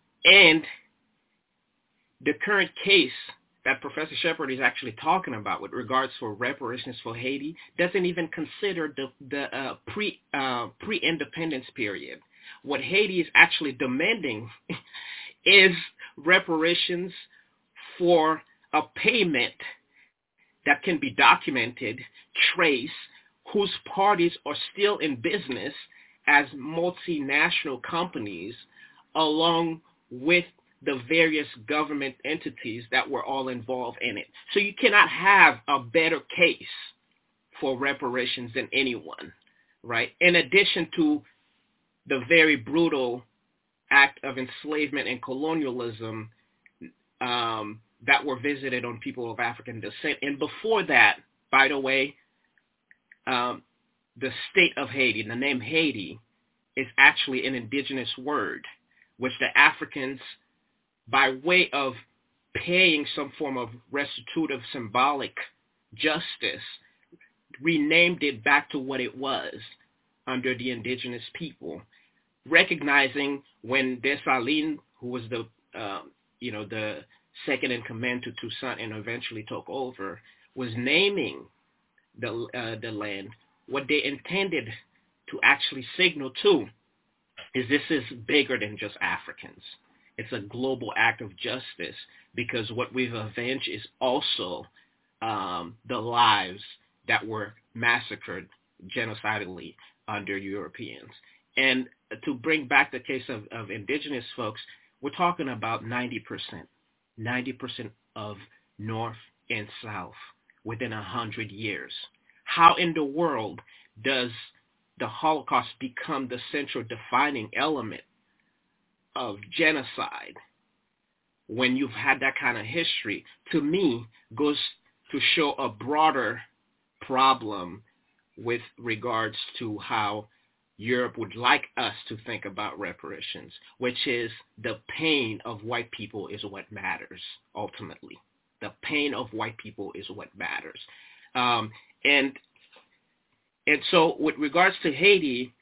the current case that Professor Shepard is actually talking about with regards for reparations for Haiti doesn't even consider the pre-independence period. What Haiti is actually demanding is reparations for a payment that can be documented, traced, whose parties are still in business as multinational companies, along with the various government entities that were all involved in it. So you cannot have a better case for reparations than anyone, right? In addition to the very brutal act of enslavement and colonialism that were visited on people of African descent. And before that, by the way, the state of Haiti, the name Haiti, is actually an indigenous word, which the Africans, by way of paying some form of restitutive symbolic justice, renamed it back to what it was under the indigenous people, recognizing when Dessalines, who was the second in command to Toussaint and eventually took over, was naming the land, what they intended to actually signal to is this is bigger than just Africans. It's a global act of justice, because what we've avenged is also the lives that were massacred genocidally under Europeans. And to bring back the case of indigenous folks, we're talking about 90% of North and South within 100 years. How in the world does the Holocaust become the central defining element of genocide when you've had that kind of history? To me, goes to show a broader problem with regards to how Europe would like us to think about reparations, which is the pain of white people is what matters ultimately. The pain of white people is what matters. And so with regards to Haiti,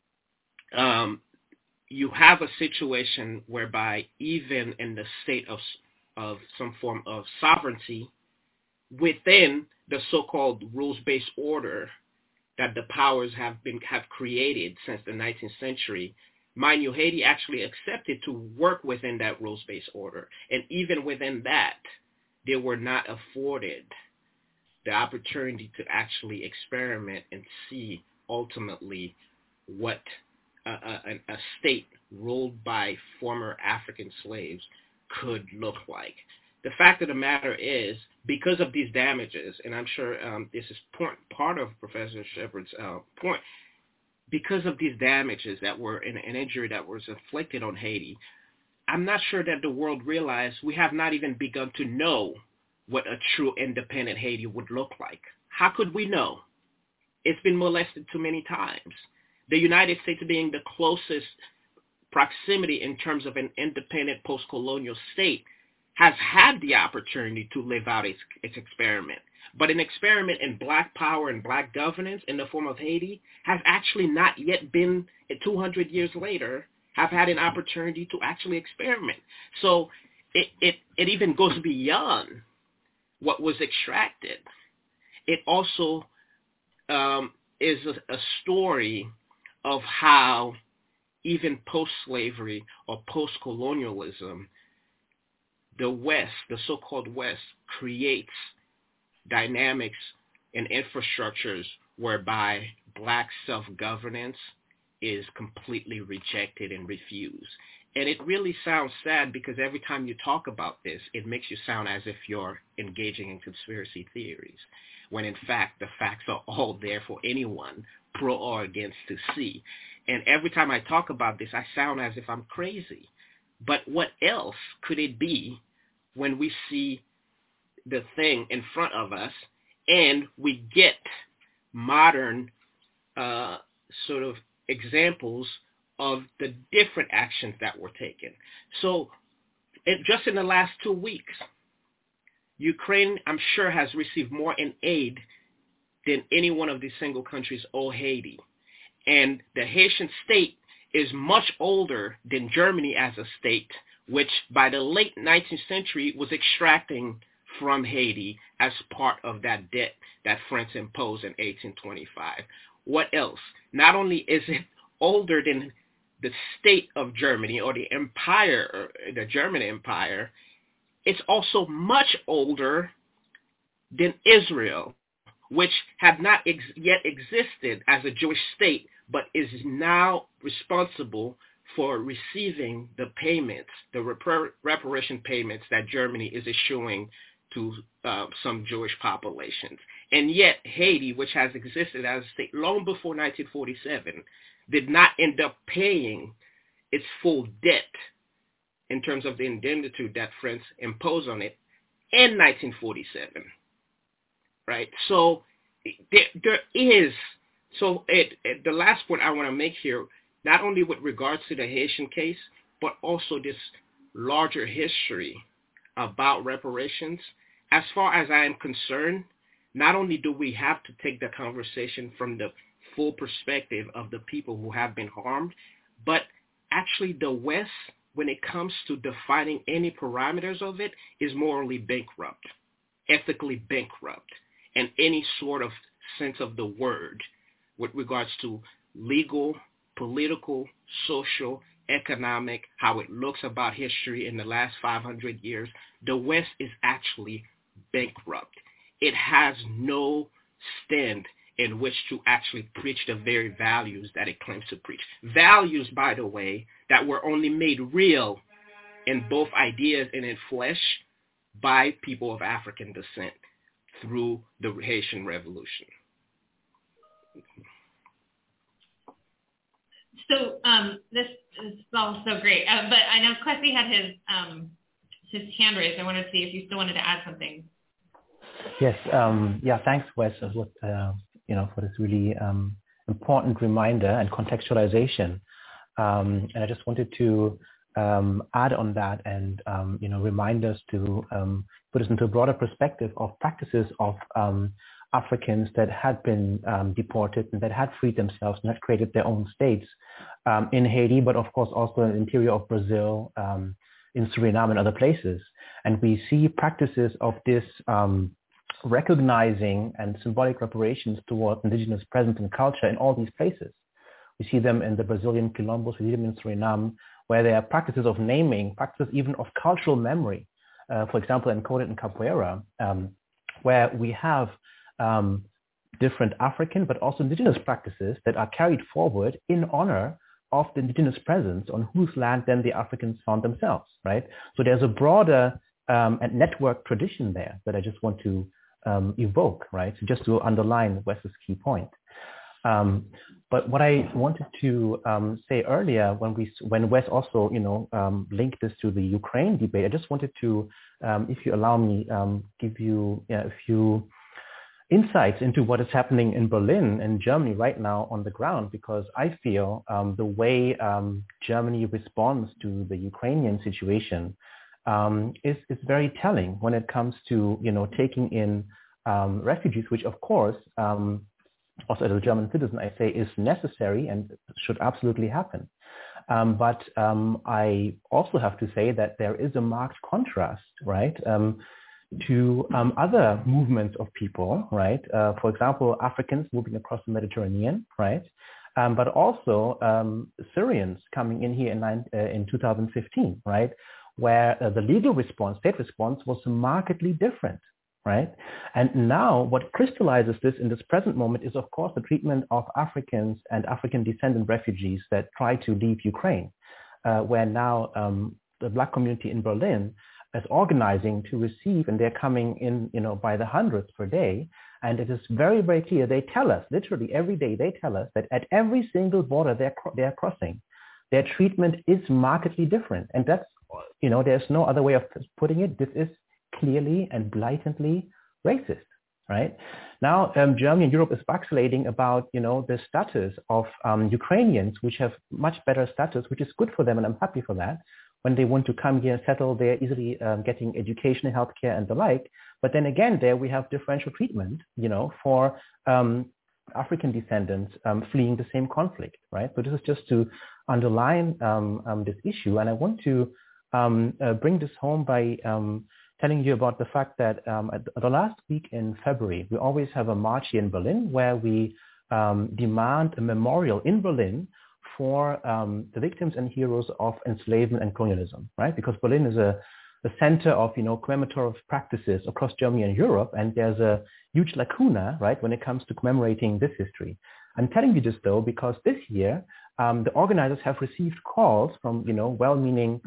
you have a situation whereby even in the state of some form of sovereignty within the so-called rules-based order that the powers have created since the 19th century, mind you, Haiti actually accepted to work within that rules-based order. And even within that, they were not afforded the opportunity to actually experiment and see ultimately what a state ruled by former African slaves could look like. The fact of the matter is, because of these damages, and I'm sure this is part of Professor Shepard's point, because of these damages that were an injury that was inflicted on Haiti, I'm not sure that the world realized we have not even begun to know what a true independent Haiti would look like. How could we know? It's been molested too many times. The United States being the closest proximity in terms of an independent post-colonial state has had the opportunity to live out its experiment. But an experiment in black power and black governance in the form of Haiti has actually not yet been, 200 years later, have had an opportunity to actually experiment. So it even goes beyond what was extracted. It also is a story of how even post-slavery or post-colonialism, the West, the so-called West, creates dynamics and infrastructures whereby black self-governance is completely rejected and refused. And it really sounds sad, because every time you talk about this, it makes you sound as if you're engaging in conspiracy theories, when in fact the facts are all there for anyone, pro or against, to see. And every time I talk about this, I sound as if I'm crazy. But what else could it be when we see the thing in front of us and we get modern sort of examples of the different actions that were taken? So just in the last 2 weeks, Ukraine, I'm sure, has received more in aid than any one of these single countries owe Haiti. And the Haitian state is much older than Germany as a state, which by the late 19th century was extracting from Haiti as part of that debt that France imposed in 1825. What else? Not only is it older than the state of Germany or the empire, the German Empire, it's also much older than Israel, which had not yet existed as a Jewish state, but is now responsible for receiving the payments, the reparation payments that Germany is issuing to some Jewish populations. And yet Haiti, which has existed as a state long before 1947, did not end up paying its full debt in terms of the indemnity that France imposed on it in 1947. Right? So there is, the last point I want to make here, not only with regards to the Haitian case, but also this larger history about reparations. As far as I am concerned, not only do we have to take the conversation from the full perspective of the people who have been harmed, but actually the West, when it comes to defining any parameters of it, is morally bankrupt, ethically bankrupt, and any sort of sense of the word with regards to legal, political, social, economic, how it looks about history in the last 500 years, the West is actually bankrupt. It has no stand in which to actually preach the very values that it claims to preach. Values, by the way, that were only made real in both ideas and in flesh by people of African descent through the Haitian Revolution. So this is all so great, but I know Kwesi had his hand raised. I wanted to see if you still wanted to add something. Yes. Thanks, Wes, for this really important reminder and contextualization. And I just wanted to add on that and remind us to put us into a broader perspective of practices of Africans that had been deported and that had freed themselves and had created their own states in Haiti, but of course also in the interior of Brazil, in Suriname and other places. And we see practices of this recognizing and symbolic reparations towards indigenous presence and culture in all these places. We see them in the Brazilian quilombos, we see them in Suriname, where there are practices of naming, practices even of cultural memory. For example, encoded in Capoeira, where we have different African but also indigenous practices that are carried forward in honor of the indigenous presence on whose land then the Africans found themselves, right? So there's a broader and network tradition there that I just want to evoke, right? So just to underline Wes's key point. But what I wanted to say earlier, when Wes also, linked this to the Ukraine debate, I just wanted to, if you allow me, give you a few insights into what is happening in Berlin and Germany right now on the ground, because I feel the way Germany responds to the Ukrainian situation is very telling when it comes to, taking in refugees, which of course, also as a German citizen, I say is necessary and should absolutely happen. But I also have to say that there is a marked contrast, right, to other movements of people, right? For example, Africans moving across the Mediterranean, right? But also Syrians coming in here in 2015, right? Where the legal response, state response was markedly different, right? And now what crystallizes this in this present moment is, of course, the treatment of Africans and African descendant refugees that try to leave Ukraine, where now the Black community in Berlin is organizing to receive, and they're coming in, by the hundreds per day. And it is very, very clear. They tell us, literally every day, they tell us that at every single border they're crossing, their treatment is markedly different. And that's, there's no other way of putting it. This is clearly and blatantly racist, right? Now, Germany and Europe is vacillating about, the status of Ukrainians, which have much better status, which is good for them, and I'm happy for that, when they want to come here and settle, they're easily getting education, healthcare, and the like. But then again, there we have differential treatment, for African descendants fleeing the same conflict, right? So this is just to underline this issue. And I want to bring this home by telling you about the fact that the last week in February, we always have a march here in Berlin where we demand a memorial in Berlin for the victims and heroes of enslavement and colonialism, right? Because Berlin is a center of, commemorative practices across Germany and Europe, and there's a huge lacuna, right, when it comes to commemorating this history. I'm telling you this, though, because this year, the organizers have received calls from, well-meaning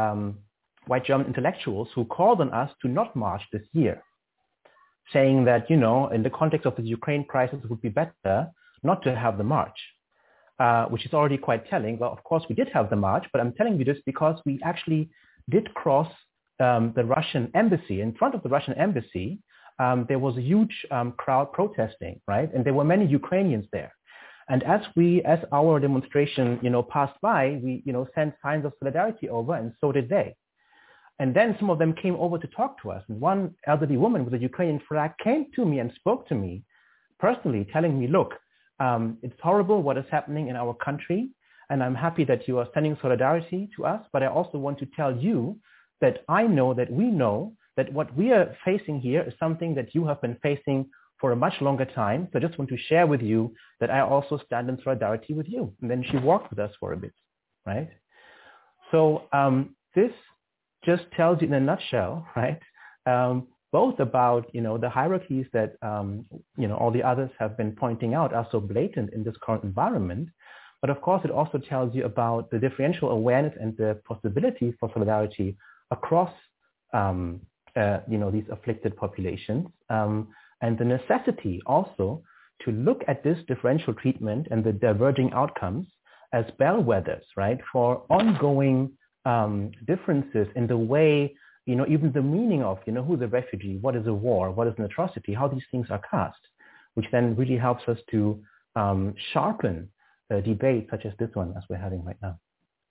white German intellectuals who called on us to not march this year, saying that, in the context of the Ukraine crisis, it would be better not to have the march. Which is already quite telling. Well, of course, we did have the march, but I'm telling you this because we actually did cross the Russian embassy. In front of the Russian embassy, there was a huge crowd protesting, right? And there were many Ukrainians there. And as our demonstration, passed by, we, sent signs of solidarity over, and so did they. And then some of them came over to talk to us. And one elderly woman with a Ukrainian flag came to me and spoke to me personally, telling me, look, it's horrible what is happening in our country, and I'm happy that you are sending solidarity to us, but I also want to tell you that I know that we know that what we are facing here is something that you have been facing for a much longer time. So I just want to share with you that I also stand in solidarity with you. And then she walked with us for a bit, right? So this just tells you in a nutshell, right? Both about, the hierarchies that, all the others have been pointing out are so blatant in this current environment. But of course, it also tells you about the differential awareness and the possibility for solidarity across, these afflicted populations, and the necessity also to look at this differential treatment and the diverging outcomes as bellwethers, right, for ongoing differences in the way, even the meaning of, who's a refugee, what is a war, what is an atrocity, how these things are cast, which then really helps us to sharpen a debate such as this one as we're having right now.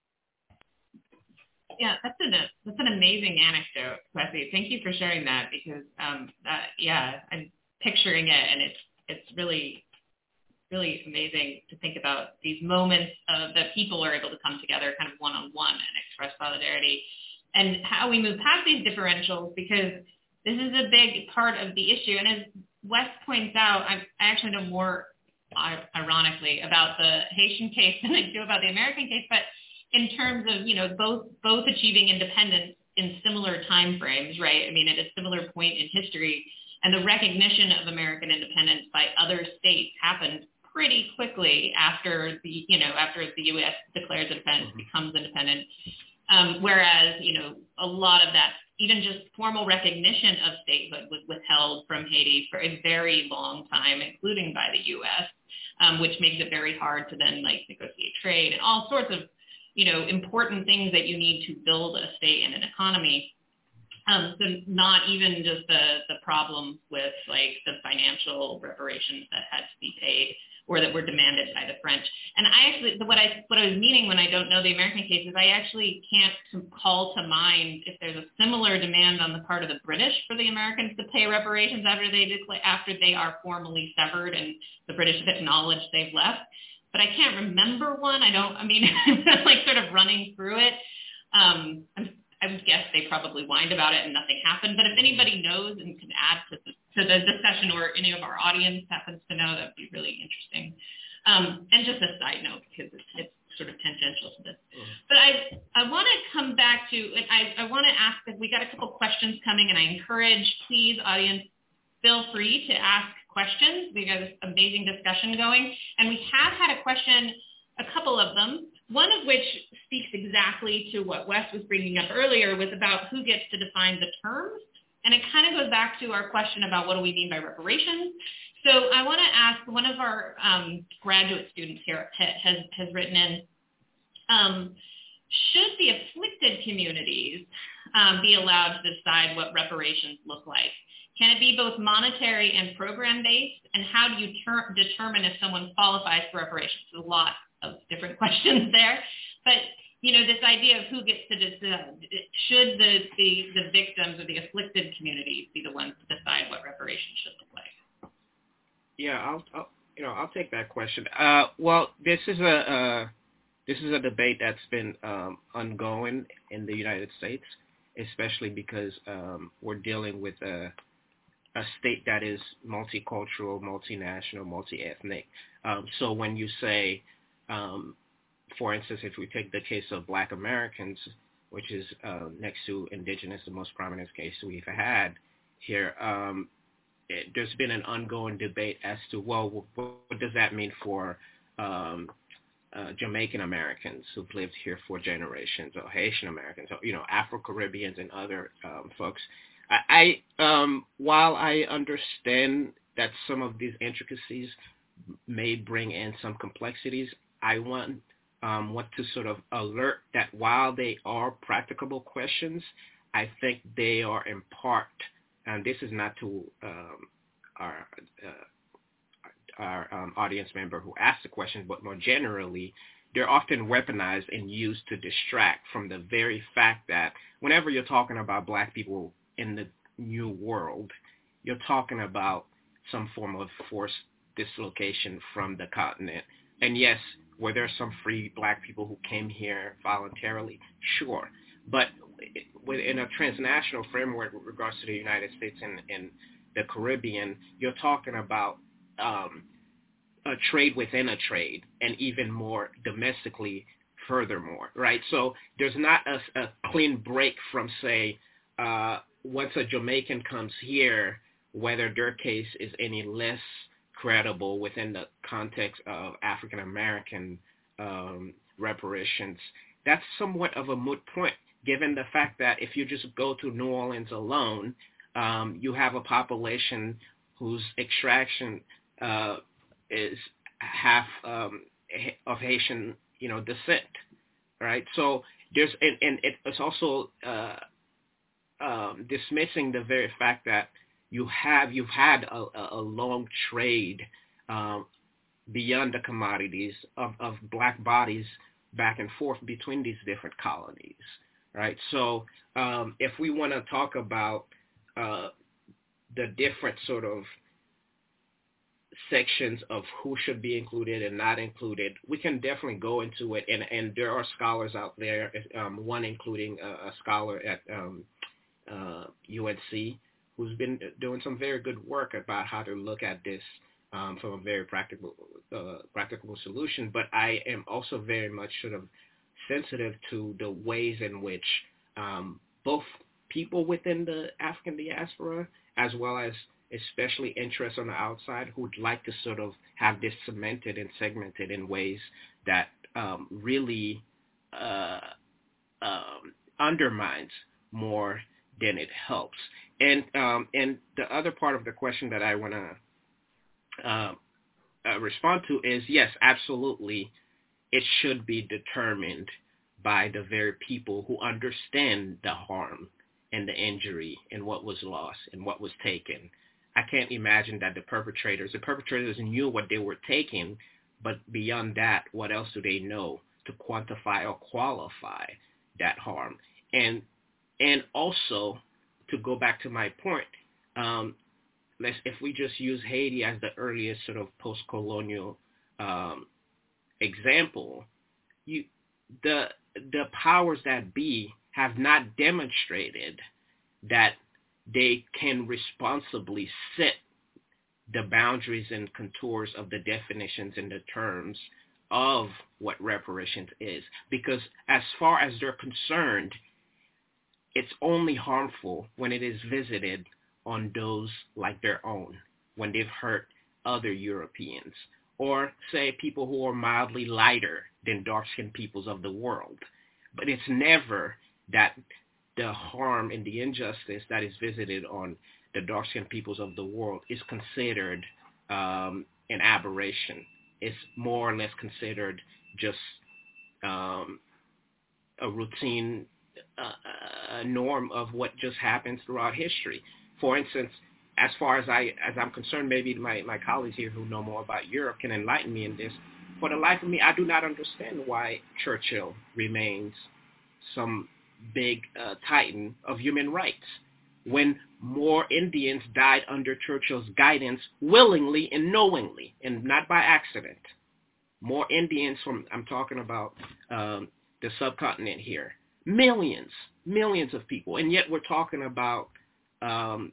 Yeah, that's an amazing anecdote, Wesley. Thank you for sharing that because, I'm picturing it, and it's really, really amazing to think about these moments that people are able to come together kind of one-on-one and express solidarity, and how we move past these differentials, because this is a big part of the issue. And as Wes points out, I actually know more, ironically, about the Haitian case than I do about the American case, but in terms of, both achieving independence in similar time frames, right? I mean, at a similar point in history, and the recognition of American independence by other states happened pretty quickly after the U.S. declares independence, becomes independent. Whereas, a lot of that, even just formal recognition of statehood was withheld from Haiti for a very long time, including by the U.S., which makes it very hard to then negotiate trade and all sorts of, important things that you need to build a state and an economy. So not even just the problems with the financial reparations that had to be paid or that were demanded by the French. And I actually, what I was meaning when I don't know the American case is I actually can't call to mind if there's a similar demand on the part of the British for the Americans to pay reparations after they are formally severed and the British have acknowledged they've left. But I can't remember one. Sort of running through it. I would guess they probably whined about it and nothing happened. But if anybody knows and can add to the discussion, or any of our audience happens to know, that would be really interesting. And just a side note, because it's sort of tangential to this. But I want to come back to, I want to ask, if we got a couple questions coming, and I encourage, please, audience, feel free to ask questions. We got this amazing discussion going. And we have had a question, a couple of them, one of which speaks exactly to what Wes was bringing up earlier, was about who gets to define the terms. And it kind of goes back to our question about what do we mean by reparations. So I want to ask, one of our graduate students here at Pitt has written in, should the afflicted communities be allowed to decide what reparations look like? Can it be both monetary and program-based? And how do you determine if someone qualifies for reparations? There's a lot of different questions there. But, this idea of who gets to decide, should the victims or the afflicted communities be the ones to decide what reparations should look like? Yeah, I'll take that question. Well, this is a debate that's been ongoing in the United States, especially because we're dealing with a state that is multicultural, multinational, multi-ethnic. So when you say, for instance, if we take the case of Black Americans, which is next to Indigenous, the most prominent case we've had here, there's been an ongoing debate as to, well, what does that mean for Jamaican Americans who've lived here for generations, or Haitian Americans, or, Afro-Caribbeans and other folks. While I understand that some of these intricacies may bring in some complexities, I want to sort of alert that while they are practicable questions, I think they are in part, and this is not to our audience member who asked the question, but more generally, they're often weaponized and used to distract from the very fact that whenever you're talking about Black people in the New World, you're talking about some form of forced dislocation from the continent. And yes, were there some free Black people who came here voluntarily? Sure. But within a transnational framework with regards to the United States and the Caribbean, you're talking about a trade within a trade, and even more domestically furthermore, right? So there's not a clean break from, say, once a Jamaican comes here, whether their case is any less credible within the context of African American reparations. That's somewhat of a moot point, given the fact that if you just go to New Orleans alone, you have a population whose extraction is half of Haitian, descent, right? So there's, and it's also dismissing the very fact that you've had a long trade beyond the commodities of black bodies back and forth between these different colonies, right? So if we want to talk about the different sort of sections of who should be included and not included, we can definitely go into it, and there are scholars out there, one including a scholar at UNC who's been doing some very good work about how to look at this from a very practical solution. But I am also very much sort of sensitive to the ways in which both people within the African diaspora, as well as especially interests on the outside, who would like to sort of have this cemented and segmented in ways that really undermines more than it helps. And the other part of the question that I want to respond to is, yes, absolutely, it should be determined by the very people who understand the harm and the injury and what was lost and what was taken. I can't imagine that the perpetrators knew what they were taking, but beyond that, what else do they know to quantify or qualify that harm? And also, to go back to my point, if we just use Haiti as the earliest sort of post-colonial example, the powers that be have not demonstrated that they can responsibly set the boundaries and contours of the definitions and the terms of what reparations is. Because as far as they're concerned, it's only harmful when it is visited on those like their own, when they've hurt other Europeans, or say people who are mildly lighter than dark-skinned peoples of the world. But it's never that the harm and the injustice that is visited on the dark-skinned peoples of the world is considered an aberration. It's more or less considered just a routine norm of what just happens throughout history. For instance, as far as I'm concerned, maybe my colleagues here who know more about Europe can enlighten me in this. For the life of me, I do not understand why Churchill remains some big titan of human rights when more Indians died under Churchill's guidance willingly and knowingly, and not by accident. More Indians I'm talking about the subcontinent here. Millions of people, and yet we're talking about how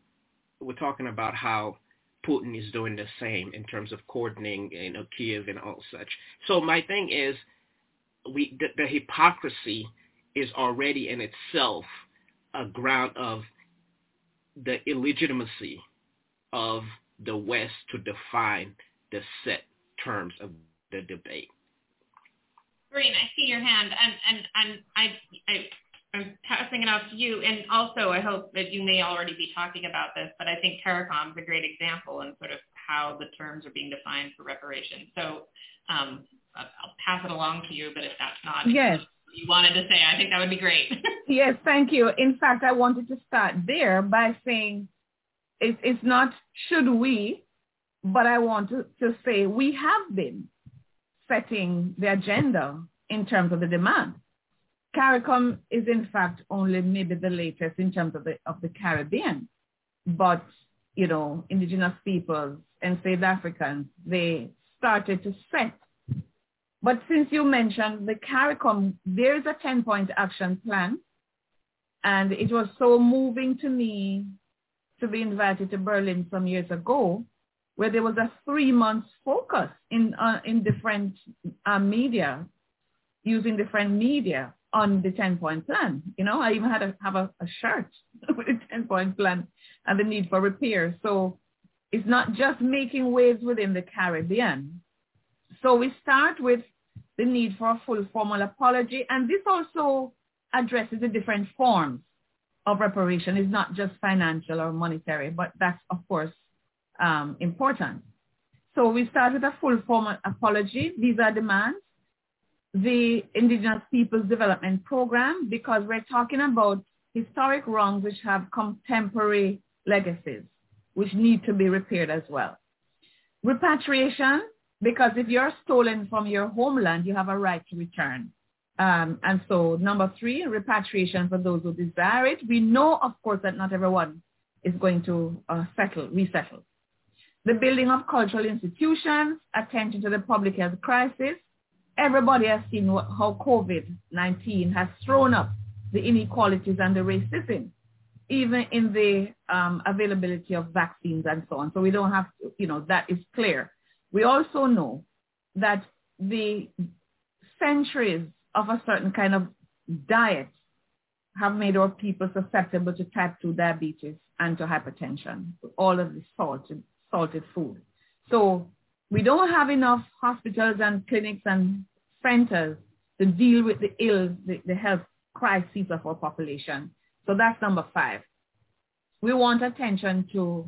Putin is doing the same in terms of coordinating, Kiev and all such. So my thing is, the hypocrisy is already in itself a ground of the illegitimacy of the West to define the set terms of the debate. Green, I see your hand, and I'm passing it off to you. And also, I hope that you may already be talking about this, but I think CARICOM is a great example in sort of how the terms are being defined for reparations. So I'll pass it along to you, but if that's not yes. what you wanted to say, I think that would be great. Yes, thank you. In fact, I wanted to start there by saying it's not should we, but I want to say we have been setting the agenda in terms of the demand. CARICOM is in fact only maybe the latest in terms of the Caribbean, but indigenous peoples, enslaved Africans, they started to set. But since you mentioned the CARICOM, there is a 10-point action plan, and it was so moving to me to be invited to Berlin some years ago, where there was a 3-month focus in different media, using different media on the 10-point plan. You know, I even had to have a shirt with the 10-point plan and the need for repair. So it's not just making waves within the Caribbean. So we start with the need for a full formal apology, and this also addresses the different forms of reparation. It's not just financial or monetary, but that's, of course, important. So we start with a full formal apology. These are demands. The Indigenous Peoples Development Program, because we're talking about historic wrongs which have contemporary legacies, which need to be repaired as well. Repatriation, because if you're stolen from your homeland, you have a right to return. And so number 3, repatriation for those who desire it. We know, of course, that not everyone is going to resettle. The building of cultural institutions, attention to the public health crisis. Everybody has seen how COVID-19 has thrown up the inequalities and the racism, even in the availability of vaccines and so on. So we don't have to, you know, that is clear. We also know that the centuries of a certain kind of diet have made our people susceptible to type 2 diabetes and to hypertension, all of the salted food. So we don't have enough hospitals and clinics and centers to deal with the health crises of our population. So that's number 5. We want attention to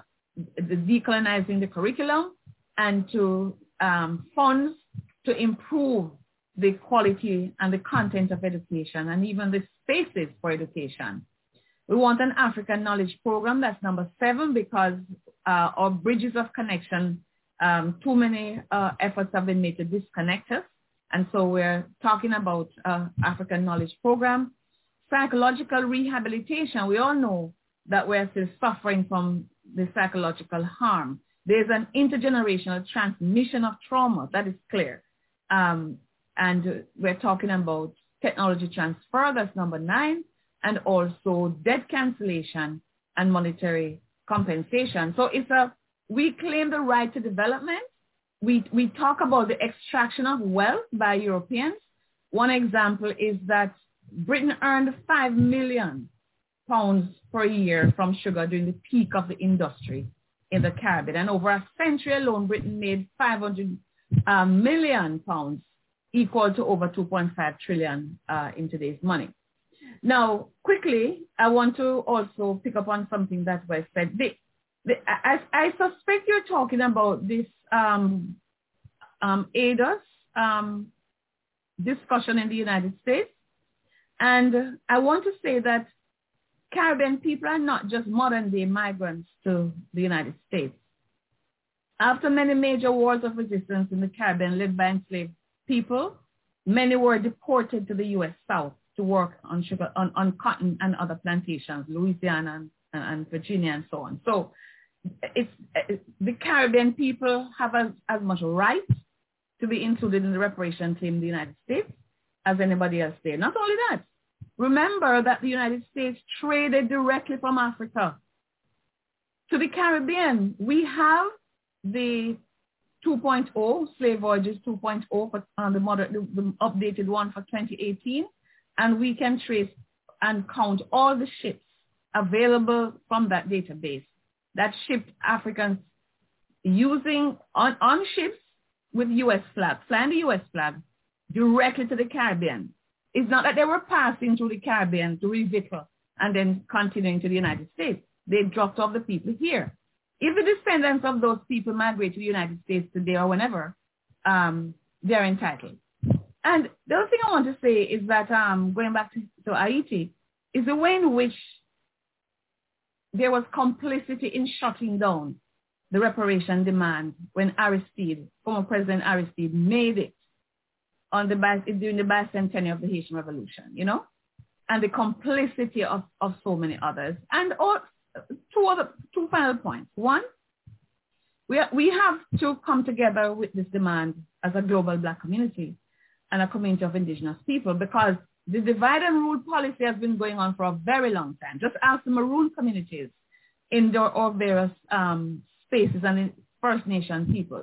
the decolonizing the curriculum and to funds to improve the quality and the content of education and even the spaces for education. We want an African Knowledge Program. That's number 7, because our bridges of connection, too many efforts have been made to disconnect us. And so we're talking about African Knowledge Program. Psychological rehabilitation. We all know that we're still suffering from the psychological harm. There's an intergenerational transmission of trauma. That is clear. And we're talking about technology transfer. That's number 9. And also debt cancellation and monetary compensation. So we claim the right to development. We talk about the extraction of wealth by Europeans. One example is that Britain earned £5 million per year from sugar during the peak of the industry in the Caribbean. And over a century alone, Britain made £500 million, equal to over 2.5 trillion in today's money. Now, quickly, I want to also pick up on something that was said. I suspect you're talking about this ADOS discussion in the United States. And I want to say that Caribbean people are not just modern-day migrants to the United States. After many major wars of resistance in the Caribbean led by enslaved people, many were deported to the U.S. South to work on sugar, on cotton and other plantations, Louisiana and Virginia and so on. So the Caribbean people have as much right to be included in the reparation claim in the United States as anybody else there. Not only that, remember that the United States traded directly from Africa to the Caribbean. We have the 2.0, Slave Voyages 2.0, for, the updated one for 2018, and we can trace and count all the ships available from that database that shipped Africans using on ships with U.S. flag, flying the U.S. flag directly to the Caribbean. It's not that they were passing through the Caribbean to revictual and then continuing to the United States. They dropped off the people here. If the descendants of those people migrate to the United States today or whenever, they're entitled. And the other thing I want to say is that going back to Haiti, is the way in which there was complicity in shutting down the reparation demand when Aristide, former President Aristide, made it during the bicentennial of the Haitian Revolution, you know, and the complicity of so many others. And two final points. One, we have to come together with this demand as a global Black community and a community of indigenous people, because the divide and rule policy has been going on for a very long time. Just ask the Maroon communities in our various spaces and in First Nation peoples.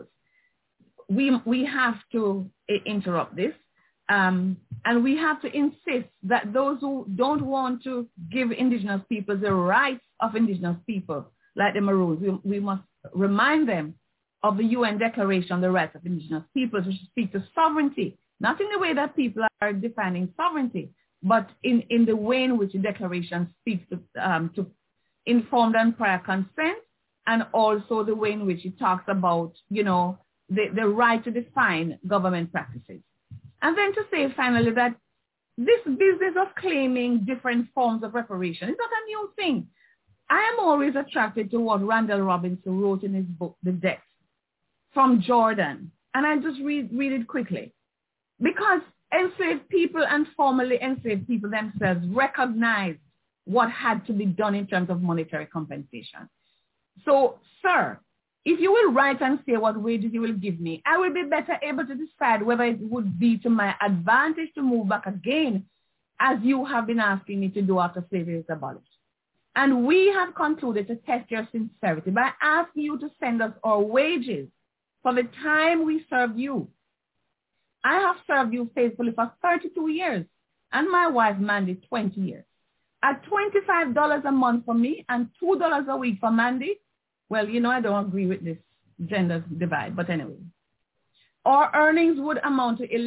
We have to interrupt this. And we have to insist that those who don't want to give indigenous people the rights of indigenous people, like the Maroons, we must remind them of the UN Declaration on the Rights of Indigenous Peoples, which speaks to sovereignty, not in the way that people are defining sovereignty, but in the way in which the Declaration speaks to informed and prior consent, and also the way in which it talks about, the right to define government practices. And then to say finally that this business of claiming different forms of reparation is not a new thing. I am always attracted to what Randall Robinson wrote in his book, The Debt, from Jordan. And I just read it quickly. Because enslaved people and formerly enslaved people themselves recognized what had to be done in terms of monetary compensation. So, sir, if you will write and say what wages you will give me, I will be better able to decide whether it would be to my advantage to move back again, as you have been asking me to do after slavery is abolished. And we have concluded to test your sincerity by asking you to send us our wages for the time we served you. I have served you faithfully for 32 years, and my wife Mandy 20 years. At $25 a month for me and $2 a week for Mandy, well, I don't agree with this gender divide, but anyway. Our earnings would amount to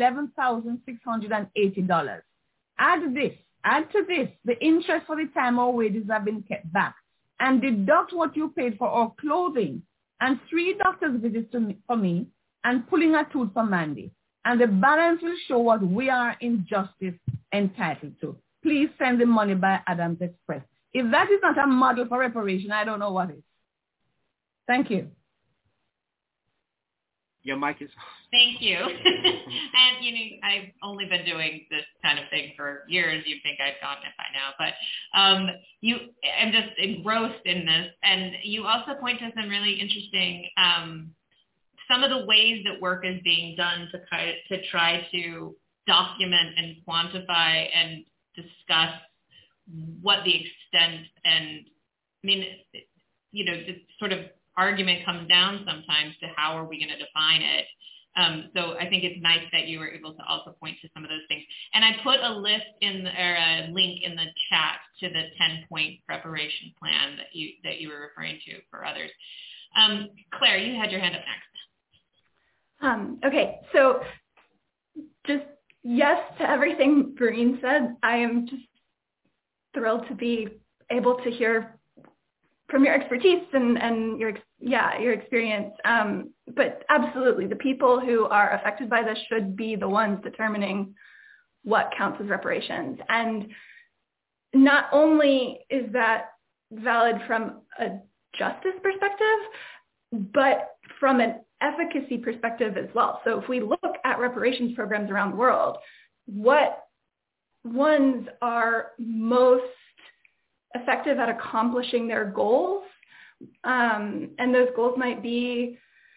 $11,680. Add to this, the interest for the time our wages have been kept back, and deduct what you paid for our clothing and 3 doctor's visits for me and pulling a tooth for Mandy. And the balance will show what we are in justice entitled to. Please send the money by Adams Express. If that is not a model for reparation, I don't know what is. Thank you. Your mic is... Thank you. And, I've only been doing this kind of thing for years. You'd think I'd gotten it by now. But I'm just engrossed in this. And you also point to some really interesting, some of the ways that work is being done to try to document and quantify and discuss what the extent and, the sort of argument comes down sometimes to how are we going to define it. So I think it's nice that you were able to also point to some of those things. And I put a link in the chat to the 10-point preparation plan that you were referring to for others. Claire, you had your hand up next. Okay, so just yes to everything Breen said. I am just thrilled to be able to hear from your expertise and your experience. But absolutely, the people who are affected by this should be the ones determining what counts as reparations. And not only is that valid from a justice perspective, but from an efficacy perspective as well. So if we look at reparations programs around the world, what ones are most effective at accomplishing their goals, and those goals might be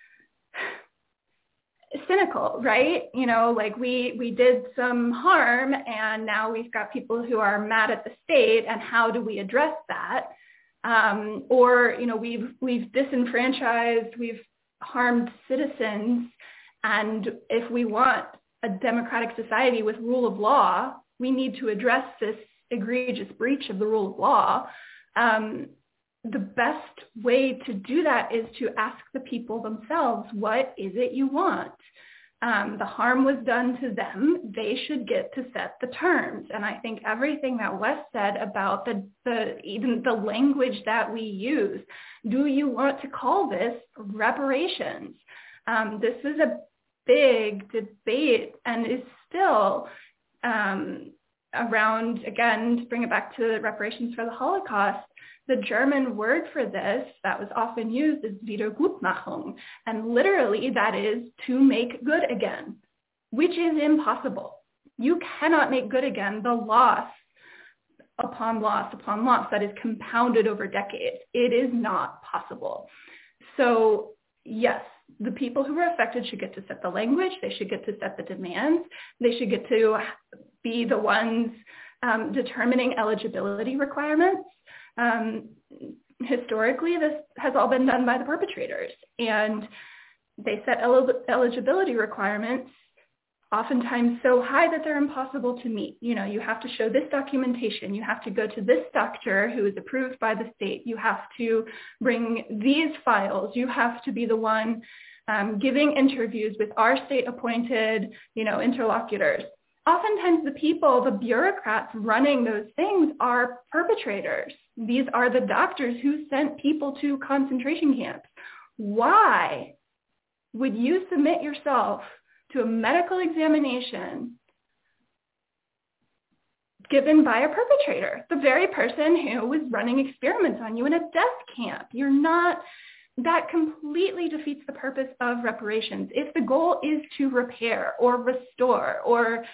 cynical, right? Like we did some harm and now we've got people who are mad at the state, and how do we address that? Or we've disenfranchised, we've harmed citizens, and if we want a democratic society with rule of law, we need to address this egregious breach of the rule of law. The best way to do that is to ask the people themselves, what is it you want? The harm was done to them. They should get to set the terms. And I think everything that Wes said about even the language that we use, do you want to call this reparations? This is a big debate and is still around, again, to bring it back to reparations for the Holocaust. The German word for this that was often used is Wiedergutmachung, and literally that is to make good again, which is impossible. You cannot make good again the loss upon loss upon loss that is compounded over decades. It is not possible. So yes, the people who are affected should get to set the language. They should get to set the demands. They should get to be the ones determining eligibility requirements. historically, this has all been done by the perpetrators. And they set eligibility requirements oftentimes so high that they're impossible to meet. You know, you have to show this documentation. You have to go to this doctor who is approved by the state. You have to bring these files. You have to be the one giving interviews with our state-appointed, you know, interlocutors. Oftentimes the people, the bureaucrats running those things are perpetrators. These are the doctors who sent people to concentration camps. Why would you submit yourself to a medical examination given by a perpetrator, the very person who was running experiments on you in a death camp? You're not, that completely defeats the purpose of reparations. If the goal is to repair or restore or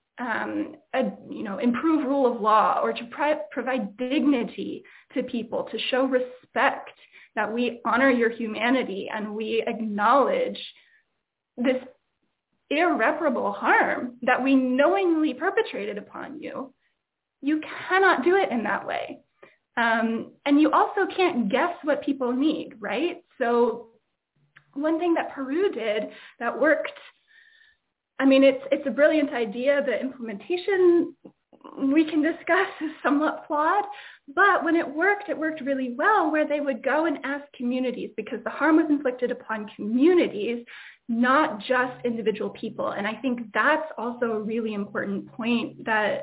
improve rule of law or to provide dignity to people, to show respect, that we honor your humanity and we acknowledge this irreparable harm that we knowingly perpetrated upon you, you cannot do it in that way. And you also can't guess what people need, right? So one thing that Peru did that worked, I mean, it's a brilliant idea. The implementation we can discuss is somewhat flawed, but when it worked really well, where they would go and ask communities, because the harm was inflicted upon communities, not just individual people. And I think that's also a really important point that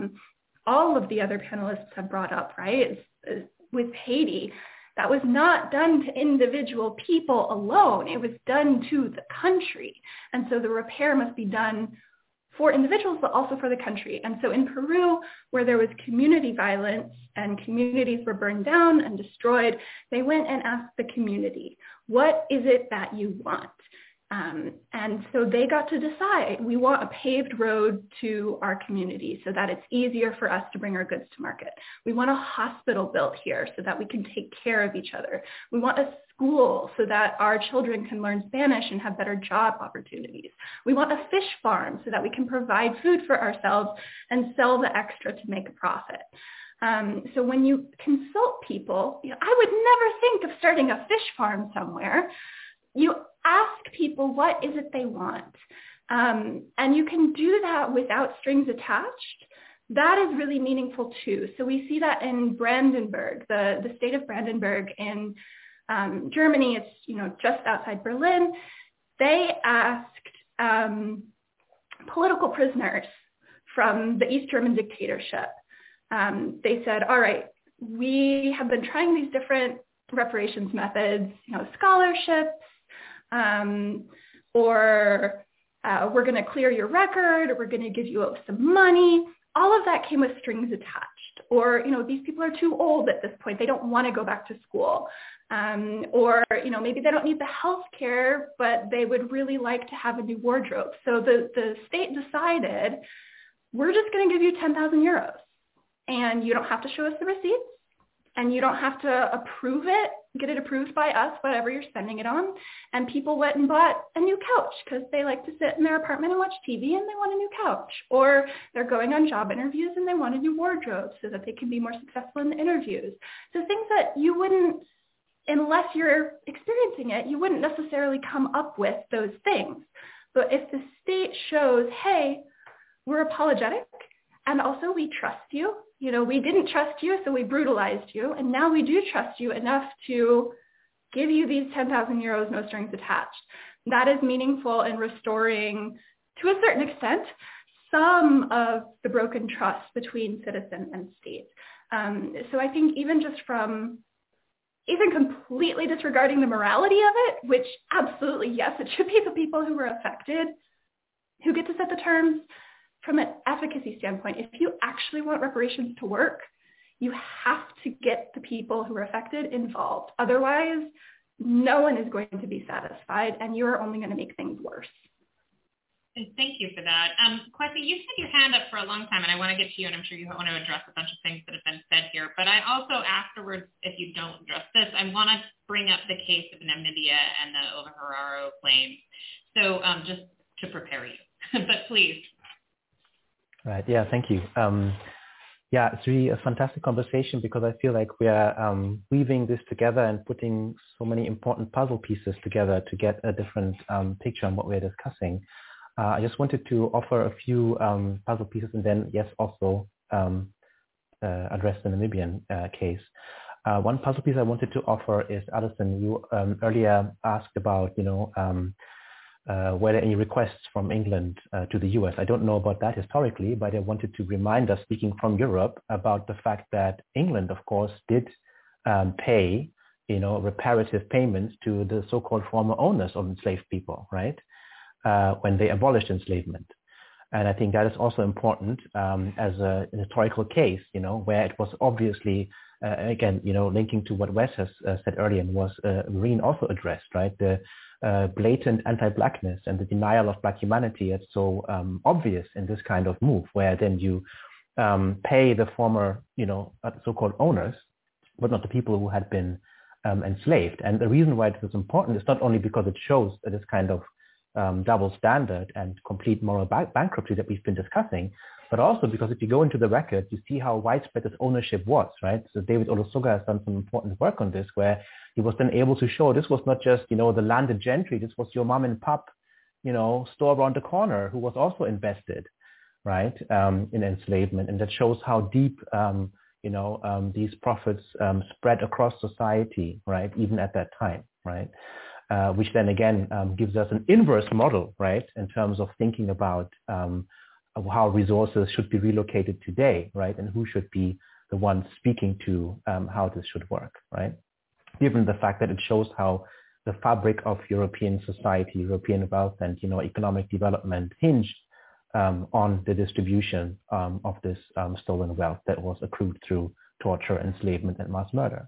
all of the other panelists have brought up, right? With Haiti, that was not done to individual people alone. It was done to the country. And so the repair must be done for individuals, but also for the country. And so in Peru, where there was community violence and communities were burned down and destroyed, they went and asked the community, what is it that you want? And so they got to decide, we want a paved road to our community so that it's easier for us to bring our goods to market. We want a hospital built here so that we can take care of each other. We want a school so that our children can learn Spanish and have better job opportunities. We want a fish farm so that we can provide food for ourselves and sell the extra to make a profit. So when you consult people, I would never think of starting a fish farm somewhere. You ask people what is it they want. And you can do that without strings attached. That is really meaningful too. So we see that in Brandenburg, the state of Brandenburg in Germany. It's just outside Berlin. They asked political prisoners from the East German dictatorship. They said, all right, we have been trying these different reparations methods, scholarships, or we're going to clear your record, or we're going to give you some money. All of that came with strings attached. Or, these people are too old at this point. They don't want to go back to school. Or, maybe they don't need the health care, but they would really like to have a new wardrobe. So the state decided, we're just going to give you 10,000 euros. And you don't have to show us the receipts. And you don't have to approve it, get it approved by us, whatever you're spending it on. And people went and bought a new couch because they like to sit in their apartment and watch TV and they want a new couch. Or they're going on job interviews and they want a new wardrobe so that they can be more successful in the interviews. So things that you wouldn't, unless you're experiencing it, you wouldn't necessarily come up with those things. But if the state shows, hey, we're apologetic and also we trust you, we didn't trust you, so we brutalized you. And now we do trust you enough to give you these 10,000 euros, no strings attached. That is meaningful in restoring, to a certain extent, some of the broken trust between citizen and state. So I think even completely disregarding the morality of it, which absolutely, yes, it should be the people who were affected who get to set the terms. From an efficacy standpoint, if you actually want reparations to work, you have to get the people who are affected involved. Otherwise, no one is going to be satisfied, and you're only going to make things worse. Thank you for that. Kwesi, you've had your hand up for a long time, and I want to get to you, and I'm sure you want to address a bunch of things that have been said here. But I also, afterwards, if you don't address this, I want to bring up the case of Namibia and the Ovaherero claims. So just to prepare you. But please. Right. Yeah. Thank you. Yeah, it's really a fantastic conversation because I feel like we are weaving this together and putting so many important puzzle pieces together to get a different picture on what we're discussing. I just wanted to offer a few puzzle pieces and then, yes, also address the Namibian case. One puzzle piece I wanted to offer is, Alison, you earlier asked about, were there any requests from England to the US? I don't know about that historically, but I wanted to remind us, speaking from Europe, about the fact that England, of course, did pay, reparative payments to the so-called former owners of enslaved people, right? When they abolished enslavement. And I think that is also important as an historical case, where it was obviously, again, linking to what Wes has said earlier and was Marine also addressed, right? The blatant anti-blackness and the denial of black humanity is so obvious in this kind of move, where then you pay the former, so-called owners, but not the people who had been enslaved. And the reason why it was important is not only because it shows this kind of double standard and complete moral bankruptcy that we've been discussing, but also because if you go into the record, you see how widespread this ownership was, right? So David Olusoga has done some important work on this, where he was then able to show this was not just, the landed gentry, this was your mom and pop, store around the corner who was also invested, right, in enslavement. And that shows how deep, these profits spread across society, right, even at that time, right? Which then again gives us an inverse model, right, in terms of thinking about how resources should be relocated today, right, and who should be the ones speaking to how this should work, right? Given the fact that it shows how the fabric of European society, European wealth, and economic development hinged on the distribution of this stolen wealth that was accrued through torture, enslavement, and mass murder.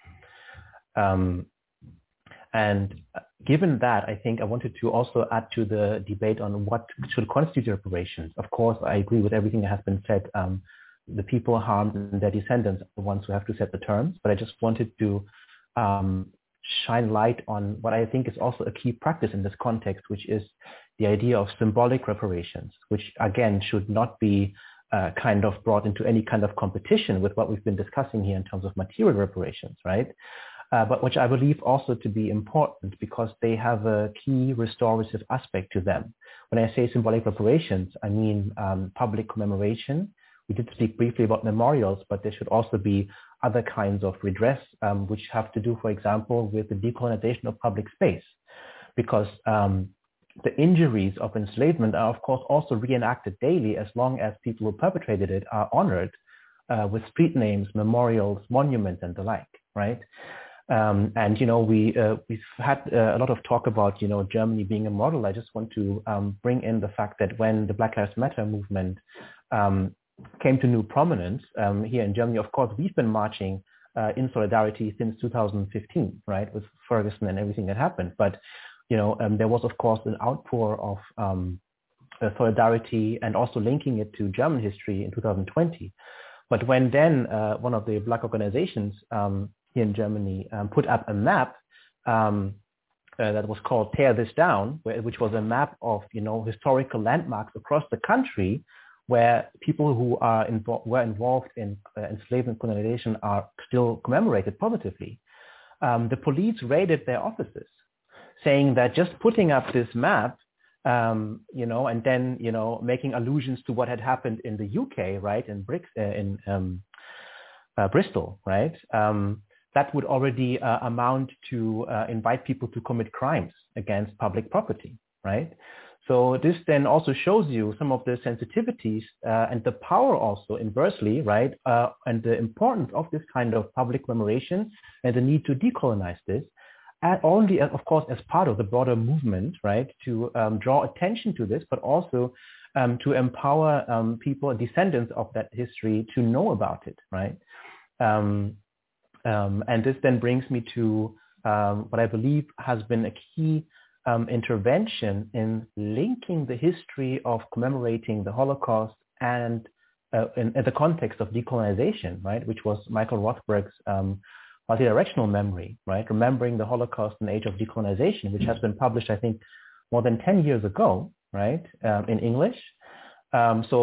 And given that, I think I wanted to also add to the debate on what should constitute reparations. Of course, I agree with everything that has been said. The people harmed and their descendants are the ones who have to set the terms. But I just wanted to shine light on what I think is also a key practice in this context, which is the idea of symbolic reparations, which again should not be kind of brought into any kind of competition with what we've been discussing here in terms of material reparations, right? But which I believe also to be important because they have a key restorative aspect to them. When I say symbolic reparations, I mean public commemoration. We did speak briefly about memorials, but there should also be other kinds of redress, which have to do, for example, with the decolonization of public space. Because the injuries of enslavement are, of course, also reenacted daily as long as people who perpetrated it are honored with street names, memorials, monuments, and the like, right? And, we've had a lot of talk about, Germany being a model. I just want to bring in the fact that when the Black Lives Matter movement came to new prominence here in Germany, of course, we've been marching in solidarity since 2015, right, with Ferguson and everything that happened. But, there was, of course, an outpour of solidarity and also linking it to German history in 2020. But when then one of the Black organizations here in Germany put up a map that was called Tear This Down, which was a map of, historical landmarks across the country where people who were involved in enslavement colonization are still commemorated positively. The police raided their offices, saying that just putting up this map, and then, making allusions to what had happened in the UK, right, in Bristol, right, that would already amount to invite people to commit crimes against public property, right? So this then also shows you some of the sensitivities and the power also inversely, right? And the importance of this kind of public commemoration and the need to decolonize this, and only, of course, as part of the broader movement, right? To draw attention to this, but also to empower people, descendants of that history, to know about it, right? And this then brings me to what I believe has been a key intervention in linking the history of commemorating the Holocaust and in the context of decolonization, right, which was Michael Rothberg's multidirectional memory, right, remembering the Holocaust in the age of decolonization, which has been published, I think, more than 10 years ago, right, in English. So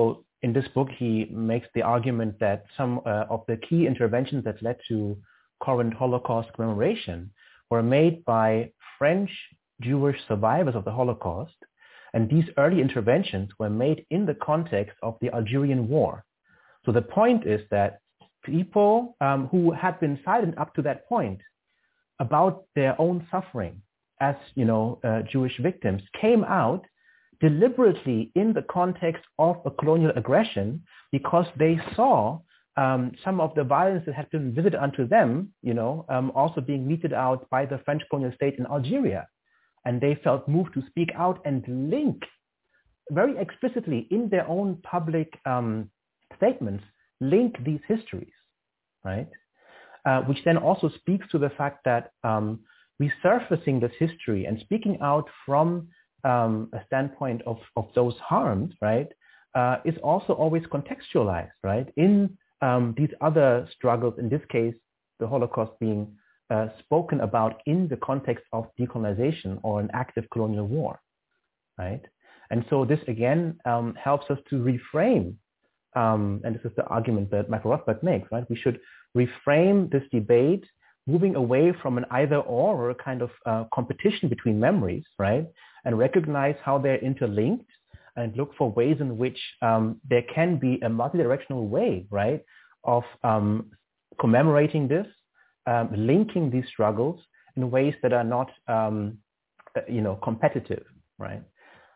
in this book, he makes the argument that some of the key interventions that led to current Holocaust commemoration were made by French Jewish survivors of the Holocaust. And these early interventions were made in the context of the Algerian War. So the point is that people who had been silent up to that point about their own suffering as, Jewish victims came out deliberately in the context of a colonial aggression because they saw some of the violence that had been visited unto them, also being meted out by the French colonial state in Algeria. And they felt moved to speak out and link very explicitly in their own public statements, link these histories, right? Which then also speaks to the fact that resurfacing this history and speaking out from a standpoint of those harmed, right, is also always contextualized, right, in these other struggles, in this case, the Holocaust being spoken about in the context of decolonization or an active colonial war, right? And so this, again, helps us to reframe, and this is the argument that Michael Rothbard makes, right? We should reframe this debate moving away from an either or a kind of competition between memories, right? And recognize how they're interlinked and look for ways in which there can be a multidirectional way, right, of commemorating this, linking these struggles in ways that are not, competitive, right?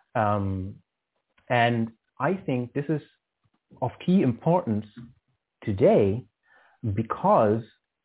And I think this is of key importance today because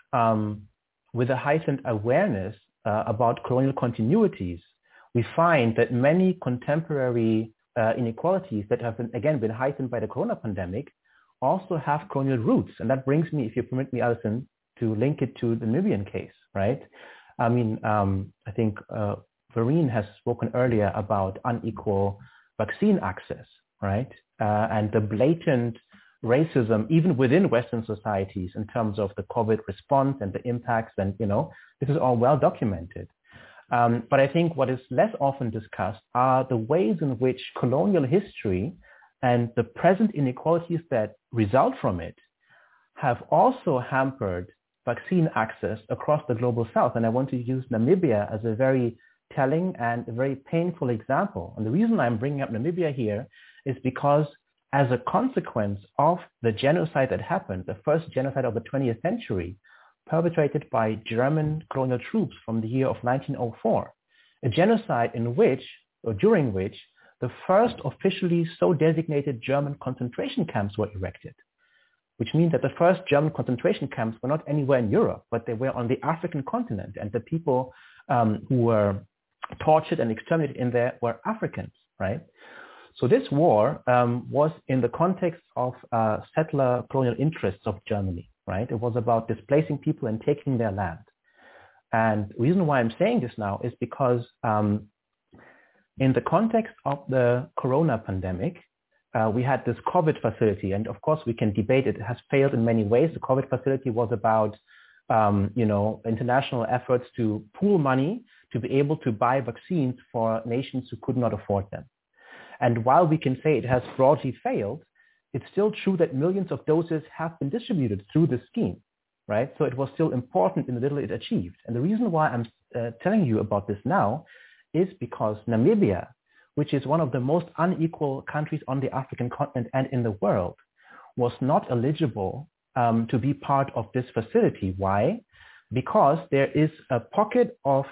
with a heightened awareness about colonial continuities, we find that many contemporary inequalities that have been heightened by the corona pandemic also have colonial roots. And that brings me, if you permit me, Alison, to link it to the Namibian case, right? I mean, I think Vereen has spoken earlier about unequal vaccine access, right? And the blatant racism, even within Western societies, in terms of the COVID response and the impacts, and, this is all well documented. But I think what is less often discussed are the ways in which colonial history and the present inequalities that result from it have also hampered vaccine access across the global south. And I want to use Namibia as a very telling and a very painful example. And the reason I'm bringing up Namibia here is because as a consequence of the genocide that happened, the first genocide of the 20th century, perpetrated by German colonial troops from the year of 1904, a genocide in which, or during which, the first officially so designated German concentration camps were erected, which means that the first German concentration camps were not anywhere in Europe, but they were on the African continent, and the people who were tortured and exterminated in there were Africans, right? So this war was in the context of settler colonial interests of Germany, right? It was about displacing people and taking their land. And the reason why I'm saying this now is because in the context of the corona pandemic, we had this COVID facility, and of course we can debate it has failed in many ways. The COVID facility was about, international efforts to pool money to be able to buy vaccines for nations who could not afford them. And while we can say it has broadly failed, it's still true that millions of doses have been distributed through the scheme, right? So it was still important in the little it achieved. And the reason why I'm telling you about this now is because Namibia, which is one of the most unequal countries on the African continent and in the world, was not eligible to be part of this facility. Why? Because there is a pocket of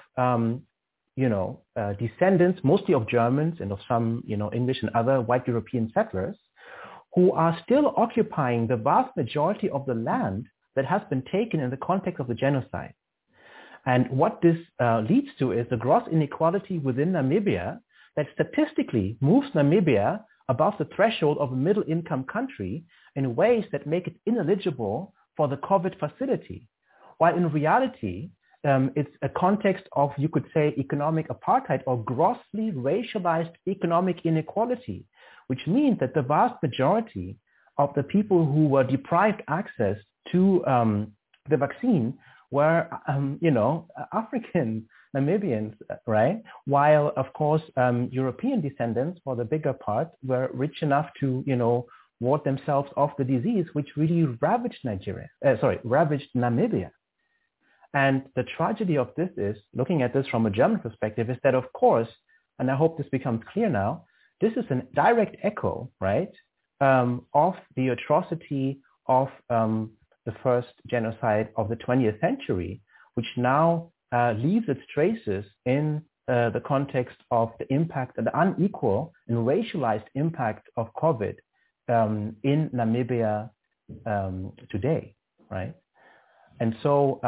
descendants, mostly of Germans and of some, English and other white European settlers, who are still occupying the vast majority of the land that has been taken in the context of the genocide. And what this leads to is the gross inequality within Namibia that statistically moves Namibia above the threshold of a middle-income country in ways that make it ineligible for the COVID facility. While in reality, it's a context of, you could say, economic apartheid or grossly racialized economic inequality, which means that the vast majority of the people who were deprived access to the vaccine were, African Namibians, right? While, of course, European descendants, for the bigger part, were rich enough to, ward themselves off the disease, which really ravaged Namibia. And the tragedy of this is, looking at this from a German perspective, is that, of course, and I hope this becomes clear now, this is a direct echo, right, of the atrocity of the first genocide of the 20th century, which now leaves its traces in the context of the impact, the unequal and racialized impact of COVID in Namibia today, right? And so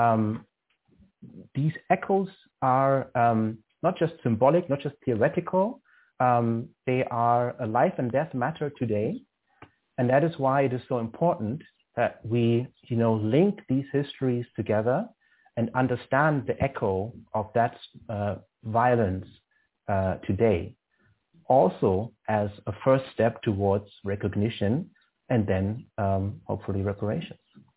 these echoes are not just symbolic, not just theoretical, they are a life and death matter today. And that is why it is so important that we, link these histories together and understand the echo of that violence today, also as a first step towards recognition and then hopefully reparations.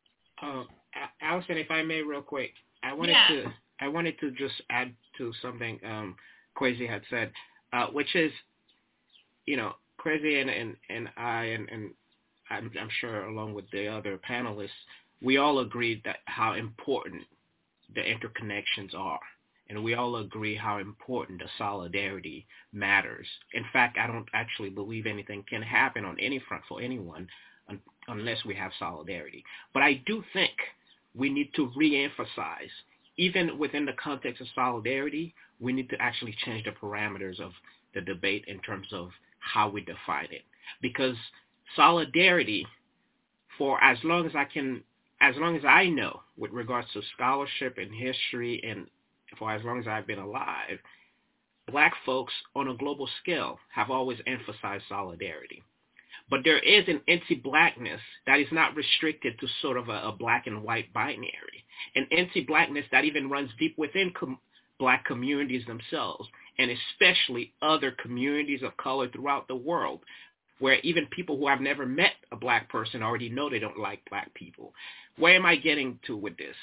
Allison, if I may, real quick, I wanted to just add to something Kwesi had said, which is, Kwesi and I, and I'm sure along with the other panelists, we all agreed that how important the interconnections are. And we all agree how important the solidarity matters. In fact, I don't actually believe anything can happen on any front for anyone unless we have solidarity. But I do think we need to reemphasize, even within the context of solidarity, we need to actually change the parameters of the debate in terms of how we define it. Because solidarity, for as long as I know with regards to scholarship and history, and for as long as I've been alive, Black folks on a global scale have always emphasized solidarity. But there is an anti-Blackness that is not restricted to sort of a black and white binary. An anti-Blackness that even runs deep within Black communities themselves, and especially other communities of color throughout the world, where even people who have never met a Black person already know they don't like Black people. Where am I getting to with this?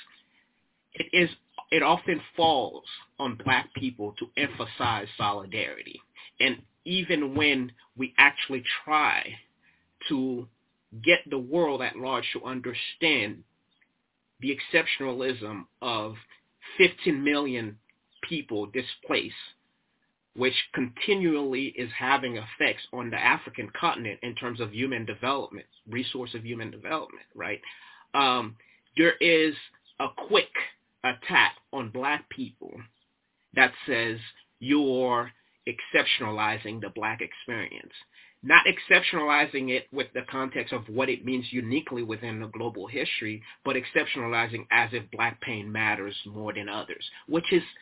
It often falls on Black people to emphasize solidarity. And even when we actually try to get the world at large to understand the exceptionalism of 15 million people displaced, which continually is having effects on the African continent in terms of human development, resource of human development, right? There is a quick attack on Black people that says you're exceptionalizing the Black experience, not exceptionalizing it with the context of what it means uniquely within the global history, but exceptionalizing as if Black pain matters more than others, which is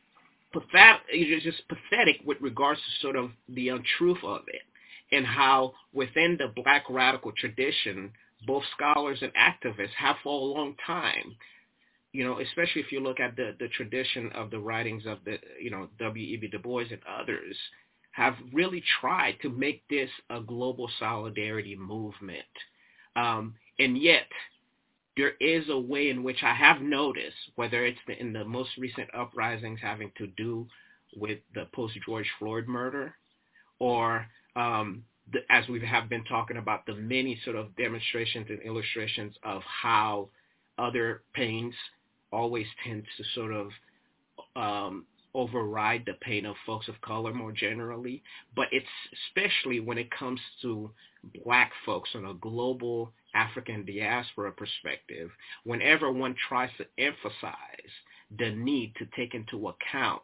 just pathetic with regards to sort of the untruth of it, and how within the Black radical tradition, both scholars and activists have for a long time, especially if you look at the tradition of the writings of the, W.E.B. Du Bois and others, have really tried to make this a global solidarity movement. And yet, there is a way in which I have noticed, whether it's in the most recent uprisings having to do with the post-George Floyd murder, or as we have been talking about, the many sort of demonstrations and illustrations of how other pains always tends to sort of override the pain of folks of color more generally. But it's especially when it comes to Black folks on a global African diaspora perspective, whenever one tries to emphasize the need to take into account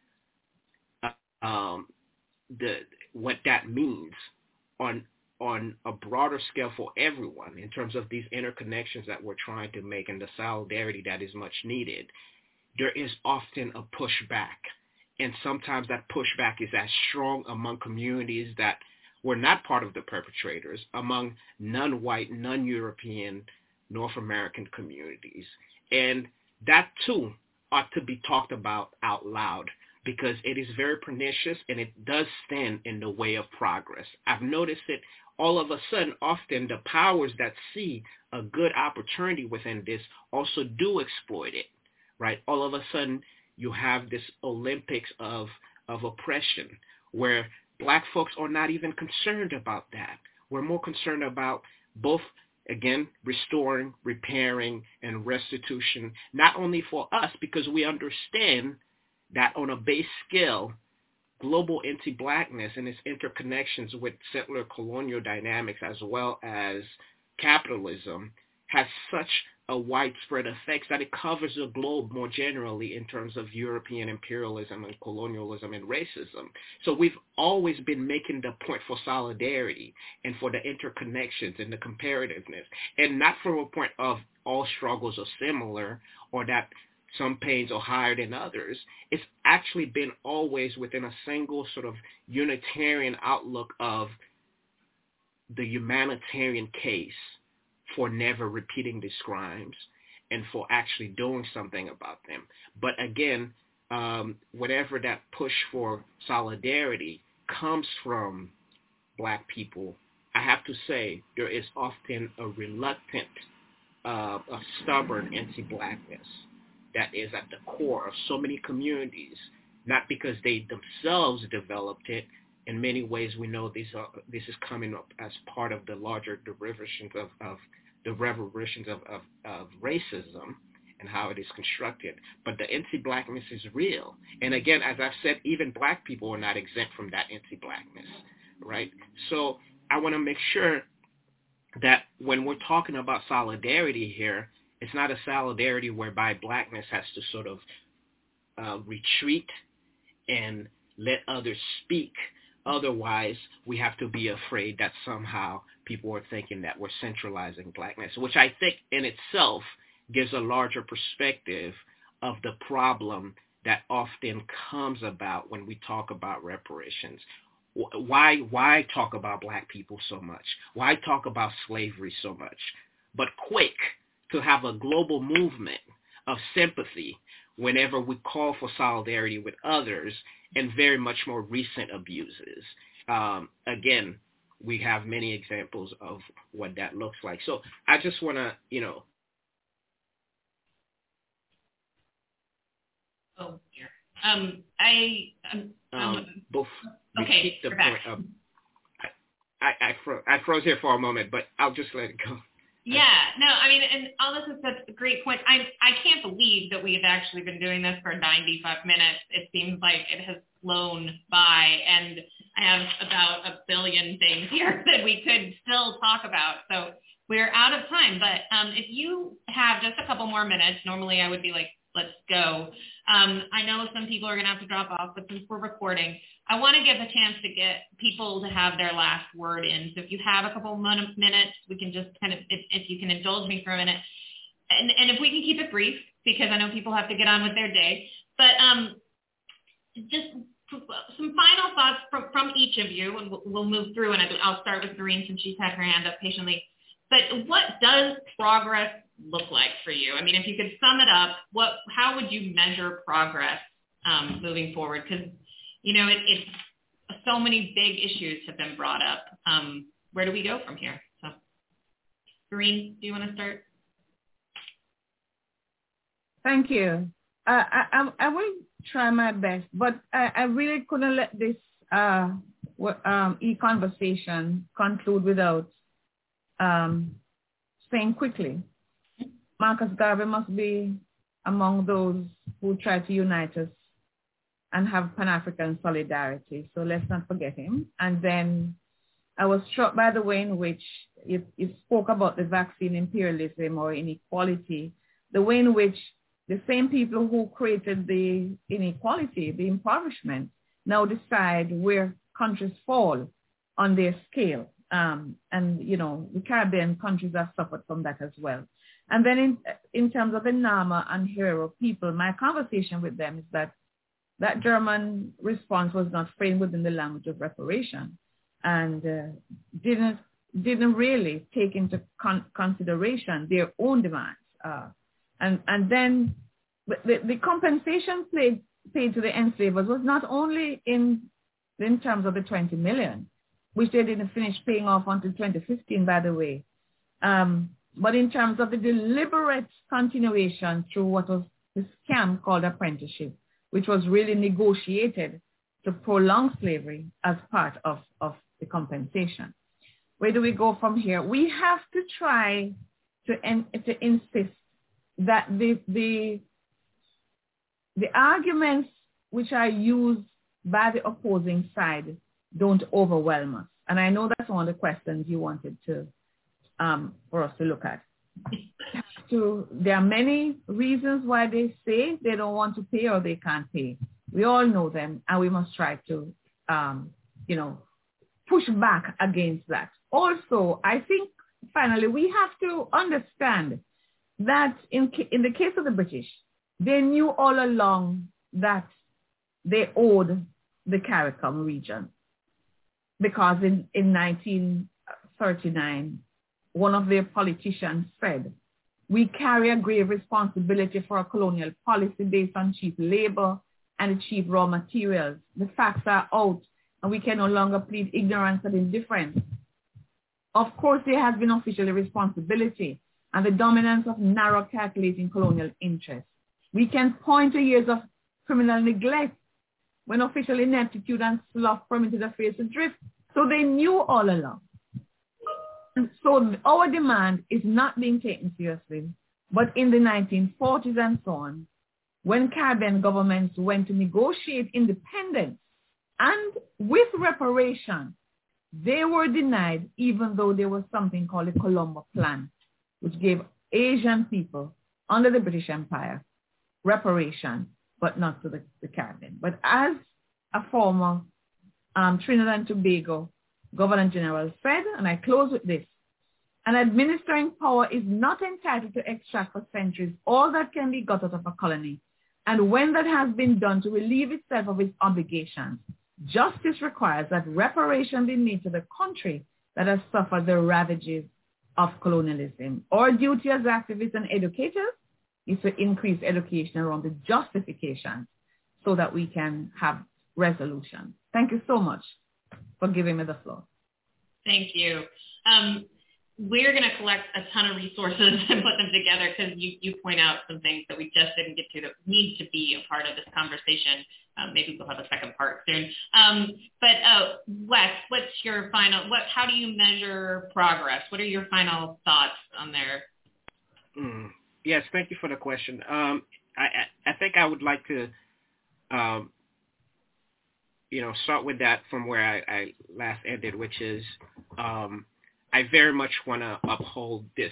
what that means on a broader scale for everyone in terms of these interconnections that we're trying to make and the solidarity that is much needed, there is often a pushback. And sometimes that pushback is as strong among communities that were not part of the perpetrators, among non-white, non-European, North American communities. And that too ought to be talked about out loud, because it is very pernicious and it does stand in the way of progress. I've noticed it all of a sudden. Often the powers that see a good opportunity within this also do exploit it, right? All of a sudden you have this Olympics of oppression where Black folks are not even concerned about that. We're more concerned about both, again, restoring, repairing, and restitution, not only for us, because we understand that on a base scale, global anti-blackness and its interconnections with settler colonial dynamics as well as capitalism has such a widespread effect that it covers the globe more generally in terms of European imperialism and colonialism and racism. So we've always been making the point for solidarity and for the interconnections and the comparativeness, and not from a point of all struggles are similar or that some pains are higher than others. It's actually been always within a single sort of unitarian outlook of the humanitarian case for never repeating these crimes and for actually doing something about them. But again, whatever that push for solidarity comes from Black people, I have to say there is often a reluctant, a stubborn anti-Blackness that is at the core of so many communities, not because they themselves developed it. In many ways, we know this is coming up as part of the larger derivations of racism and how it is constructed. But the anti-Blackness is real. And again, as I've said, even Black people are not exempt from that anti-Blackness, right? So I want to make sure that when we're talking about solidarity here, it's not a solidarity whereby Blackness has to sort of retreat and let others speak. Otherwise, we have to be afraid that somehow people are thinking that we're centralizing Blackness, which I think in itself gives a larger perspective of the problem that often comes about when we talk about reparations. Why talk about Black people so much? Why talk about slavery so much? But quick to have a global movement of sympathy whenever we call for solidarity with others and very much more recent abuses. Again, we have many examples of what that looks like. So I just want to, Oh, dear. Okay, the point of, I froze here for a moment, but I'll just let it go. Yeah, no, I mean, and all this is such a great point. I can't believe that we've actually been doing this for 95 minutes. It seems like it has flown by, and I have about a billion things here that we could still talk about. So we're out of time, but if you have just a couple more minutes, normally I would be like, let's go. I know some people are going to have to drop off, but since we're recording, I want to give a chance to get people to have their last word in. So if you have a couple minutes, we can just kind of, if you can indulge me for a minute. And if we can keep it brief, because I know people have to get on with their day. But just some final thoughts from each of you, and we'll move through, and I'll start with Doreen since she's had her hand up patiently. But what does progress look like for you? I mean, if you could sum it up, how would you measure progress moving forward? Because, it's so many big issues have been brought up. Where do we go from here? So, Doreen, do you want to start? Thank you. I will try my best, but I really couldn't let this e-conversation conclude without saying quickly. Marcus Garvey must be among those who try to unite us and have Pan-African solidarity. So let's not forget him. And then I was struck by the way in which you spoke about the vaccine imperialism or inequality, the way in which the same people who created the inequality, the impoverishment, now decide where countries fall on their scale. And, the Caribbean countries have suffered from that as well. And then in terms of the Nama and Herero people, my conversation with them is that German response was not framed within the language of reparation and didn't really take into consideration their own demands. And then the compensation paid to the enslavers was not only in terms of the 20 million, which they didn't finish paying off until 2015, by the way, but in terms of the deliberate continuation through what was the scam called apprenticeship, which was really negotiated to prolong slavery as part of the compensation. Where do we go from here? We have to try to insist that the arguments which are used by the opposing side don't overwhelm us. And I know that's one of the questions you wanted to for us to look at. There are many reasons why they say they don't want to pay or they can't pay. We all know them, and we must try to, push back against that. Also, I think, finally, we have to understand that in the case of the British, they knew all along that they owed the CARICOM region, because in 1939, one of their politicians said, we carry a grave responsibility for a colonial policy based on cheap labor and cheap raw materials. The facts are out, and we can no longer plead ignorance and indifference. Of course, there has been official responsibility and the dominance of narrow calculating colonial interests. We can point to years of criminal neglect when official ineptitude and sloth permitted affairs to drift. So they knew all along. And so our demand is not being taken seriously. But in the 1940s and so on, when Caribbean governments went to negotiate independence and with reparation, they were denied, even though there was something called the Colombo Plan, which gave Asian people under the British Empire reparation, but not to the Caribbean. But as a former Trinidad and Tobago Governor General said, and I close with this, an administering power is not entitled to extract for centuries all that can be got out of a colony. And when that has been done to relieve itself of its obligations, justice requires that reparation be made to the country that has suffered the ravages of colonialism. Our duty as activists and educators is to increase education around the justifications so that we can have resolution. Thank you so much for giving me the floor. Thank you. We're going to collect a ton of resources and put them together because you point out some things that we just didn't get to that need to be a part of this conversation. Maybe we'll have a second part soon. But Wes, what's your how do you measure progress? What are your final thoughts on there? Yes, thank you for the question. I think I would like to, start with that from where I last ended, which is I very much want to uphold this,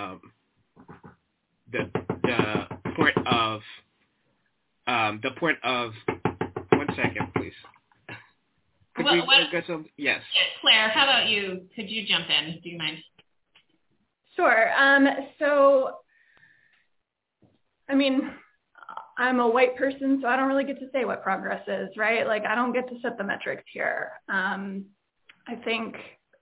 the point of, one second, please. Yes. Claire, how about you? Could you jump in? Do you mind? Sure. So, I mean, I'm a white person, so I don't really get to say what progress is, right? Like, I don't get to set the metrics here. I think,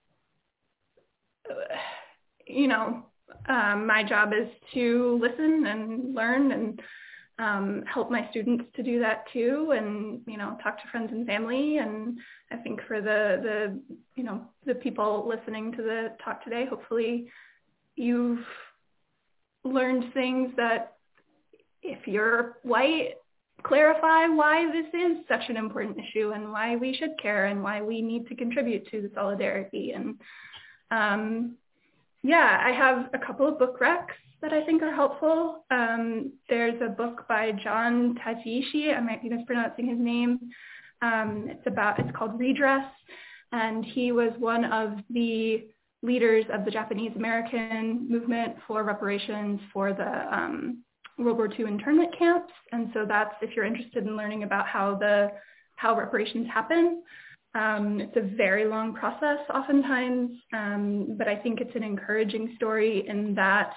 my job is to listen and learn and help my students to do that too, and talk to friends and family. And I think for the people listening to the talk today, hopefully you've learned things that, if you're white, clarify why this is such an important issue and why we should care and why we need to contribute to the solidarity. And I have a couple of book recs that I think are helpful. There's a book by John Tajishi. I might be mispronouncing his name. It's called Redress, and he was one of the leaders of the Japanese American movement for reparations for the World War II internment camps. And so that's, if you're interested in learning about how reparations happen. It's a very long process oftentimes, but I think it's an encouraging story in that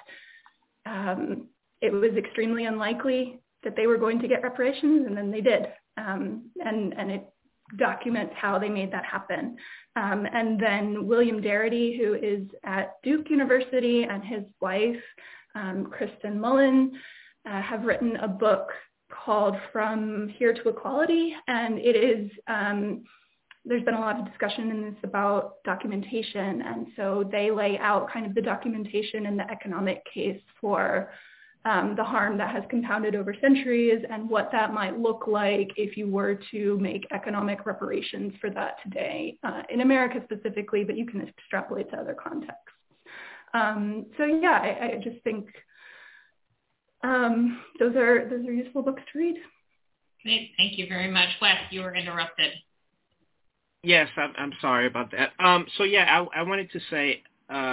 it was extremely unlikely that they were going to get reparations, and then they did. And it documents how they made that happen. And then William Darity, who is at Duke University, and his wife, Kristen Mullen, have written a book called From Here to Equality. And it is, there's been a lot of discussion in this about documentation. And so they lay out kind of the documentation and the economic case for the harm that has compounded over centuries and what that might look like if you were to make economic reparations for that today, in America specifically, but you can extrapolate to other contexts. I just think those are useful books to read. Great. Thank you very much. Wes, you were interrupted. Yes, I'm sorry about that. I wanted to say,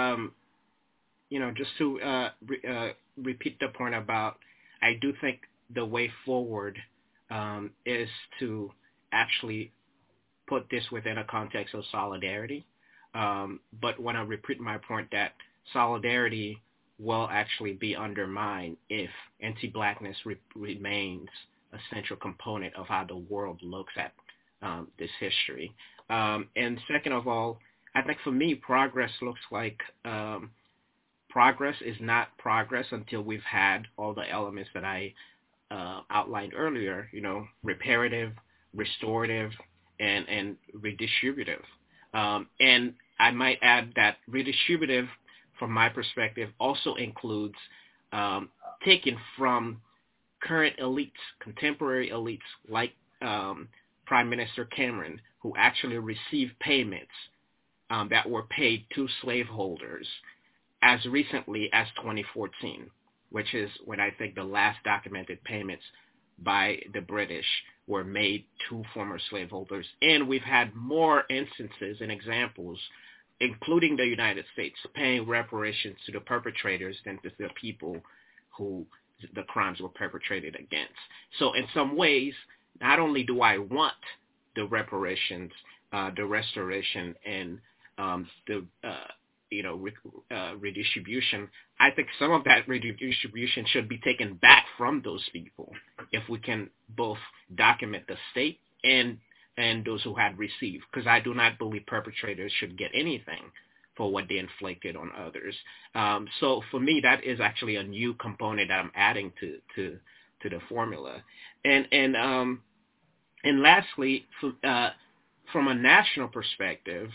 just to repeat the point about, I do think the way forward is to actually put this within a context of solidarity. But want to repeat my point that solidarity will actually be undermined if anti-Blackness remains a central component of how the world looks at this history. And second of all, I think for me, progress looks like progress is not progress until we've had all the elements that I outlined earlier, reparative, restorative, and redistributive. And I might add that redistributive, from my perspective, also includes taking from current elites, contemporary elites like Prime Minister Cameron, who actually received payments that were paid to slaveholders as recently as 2014, which is when I think the last documented payments by the British were made to former slaveholders. And we've had more instances and examples, including the United States, paying reparations to the perpetrators than to the people who the crimes were perpetrated against. So in some ways, not only do I want the reparations, the restoration, and redistribution, I think some of that redistribution should be taken back from those people if we can both document the state and those who had received, because I do not believe perpetrators should get anything for what they inflicted on others. So for me, that is actually a new component that I'm adding to the formula. And lastly, from a national perspective,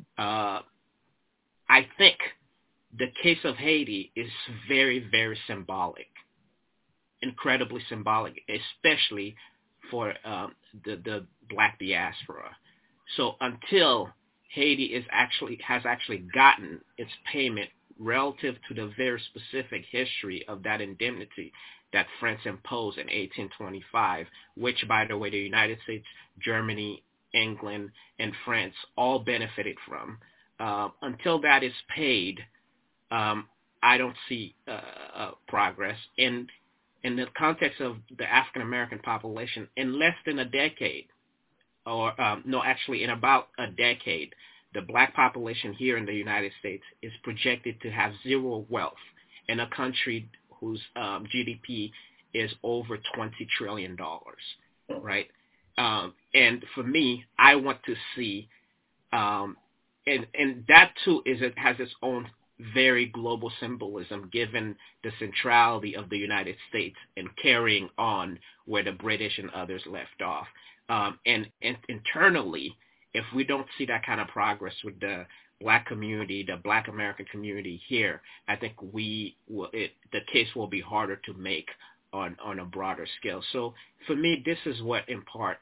I think the case of Haiti is very, very symbolic, incredibly symbolic, especially for the Black diaspora. So until Haiti has actually gotten its payment relative to the very specific history of that indemnity that France imposed in 1825, which, by the way, the United States, Germany, England, and France all benefited from. Until that is paid, I don't see progress. In the context of the African American population, in less than a decade, in about a decade, the Black population here in the United States is projected to have zero wealth in a country whose GDP is over $20 trillion, right? And for me, I want to see, and that too has its own very global symbolism, given the centrality of the United States in carrying on where the British and others left off. And internally, if we don't see that kind of progress with the Black community, the Black American community here, I think the case will be harder to make on a broader scale. So for me, this is what in part,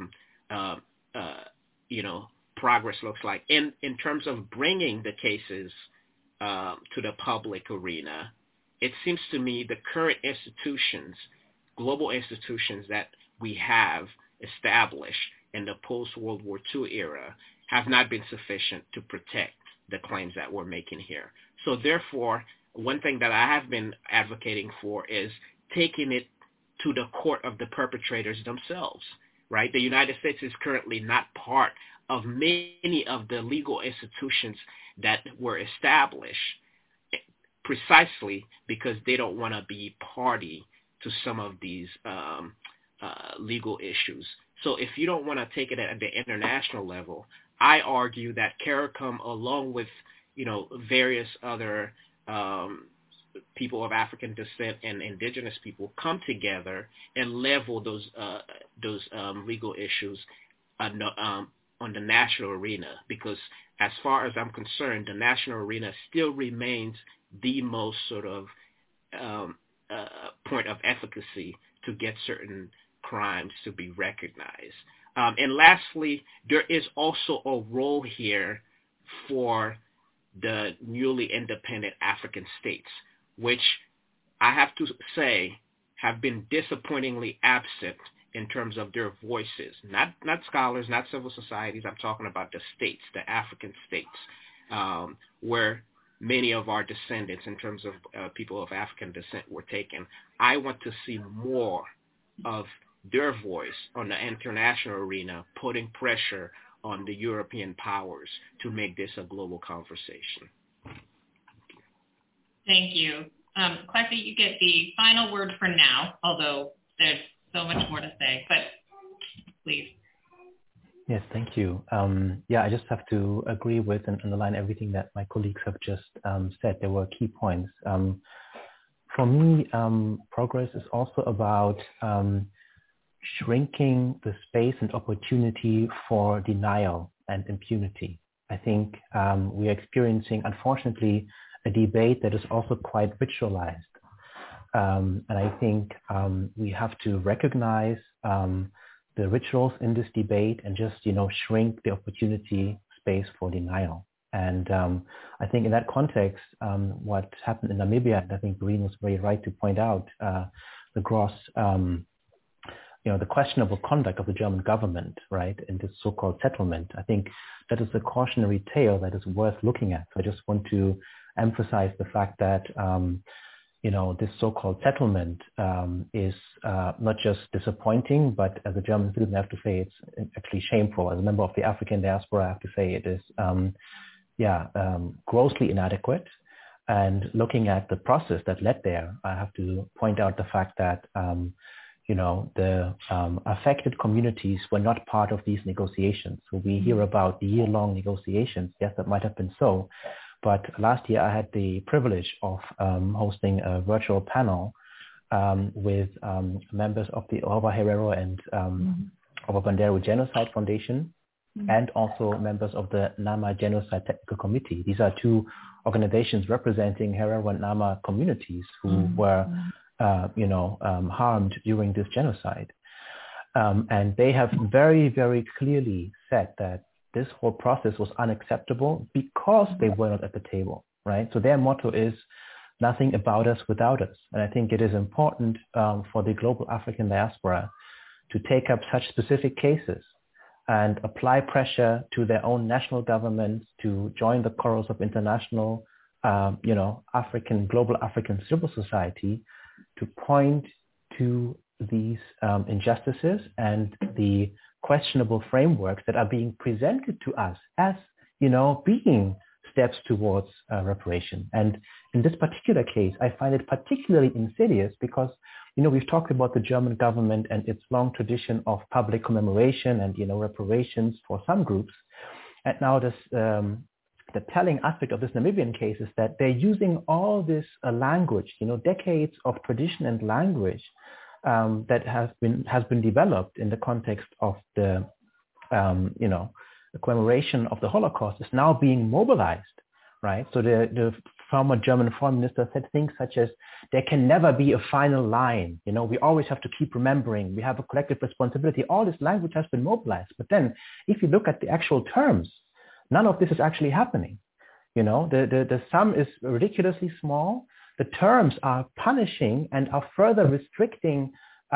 progress looks like. In terms of bringing the cases to the public arena, it seems to me the current institutions, global institutions that we have established in the post-World War II era have not been sufficient to protect the claims that we're making here. So therefore, one thing that I have been advocating for is taking it to the court of the perpetrators themselves, right? The United States is currently not part of many of the legal institutions that were established precisely because they don't want to be party to some of these legal issues. So if you don't want to take it at the international level, I argue that CARICOM, along with various other people of African descent and indigenous people, come together and level those legal issues on the national arena, because as far as I'm concerned, the national arena still remains the most sort of point of efficacy to get certain crimes to be recognized. And lastly, there is also a role here for the newly independent African states, which I have to say have been disappointingly absent in terms of their voices. Not scholars, not civil societies. I'm talking about the states, the African states, where many of our descendants, in terms of people of African descent, were taken. I want to see more of their voice on the international arena, putting pressure on the European powers to make this a global conversation. Thank you. Kwesi, you get the final word for now, although there's so much more to say, but please. Yes, thank you. I just have to agree with and underline everything that my colleagues have just said. There were key points. For me, progress is also about shrinking the space and opportunity for denial and impunity. I think we are experiencing, unfortunately, a debate that is also quite ritualized. And I think we have to recognize the rituals in this debate and just, shrink the opportunity space for denial. And I think in that context, what happened in Namibia, and I think Breen was very right to point out the gross, the questionable conduct of the German government, right, in this so-called settlement. I think that is a cautionary tale that is worth looking at. So I just want to emphasize the fact that, this so-called settlement is not just disappointing, but as a German citizen, I have to say it's actually shameful. As a member of the African diaspora, I have to say it is, grossly inadequate. And looking at the process that led there, I have to point out the fact that, the affected communities were not part of these negotiations. So we hear about the year-long negotiations. Yes, that might have been so. But last year, I had the privilege of hosting a virtual panel with members of the Ova Herero and Ova Banderu Genocide Foundation, and also members of the Nama Genocide Technical Committee. These are two organizations representing Herero and Nama communities who were, harmed during this genocide. And they have very, very clearly said that this whole process was unacceptable because they were not at the table, right? So their motto is nothing about us without us. And I think it is important for the global African diaspora to take up such specific cases and apply pressure to their own national governments to join the chorus of international, global African civil society to point to these injustices and the questionable frameworks that are being presented to us as, being steps towards reparation. And in this particular case, I find it particularly insidious because, we've talked about the German government and its long tradition of public commemoration and, reparations for some groups. And now this, the telling aspect of this Namibian case is that they're using all this language, decades of tradition and language that has been developed in the context of the the commemoration of the Holocaust is now being mobilized, right? So the former German foreign minister said things such as, there can never be a final line. We always have to keep remembering. We have a collective responsibility. All this language has been mobilized. But then if you look at the actual terms, none of this is actually happening. The sum is ridiculously small. The terms are punishing and are further restricting,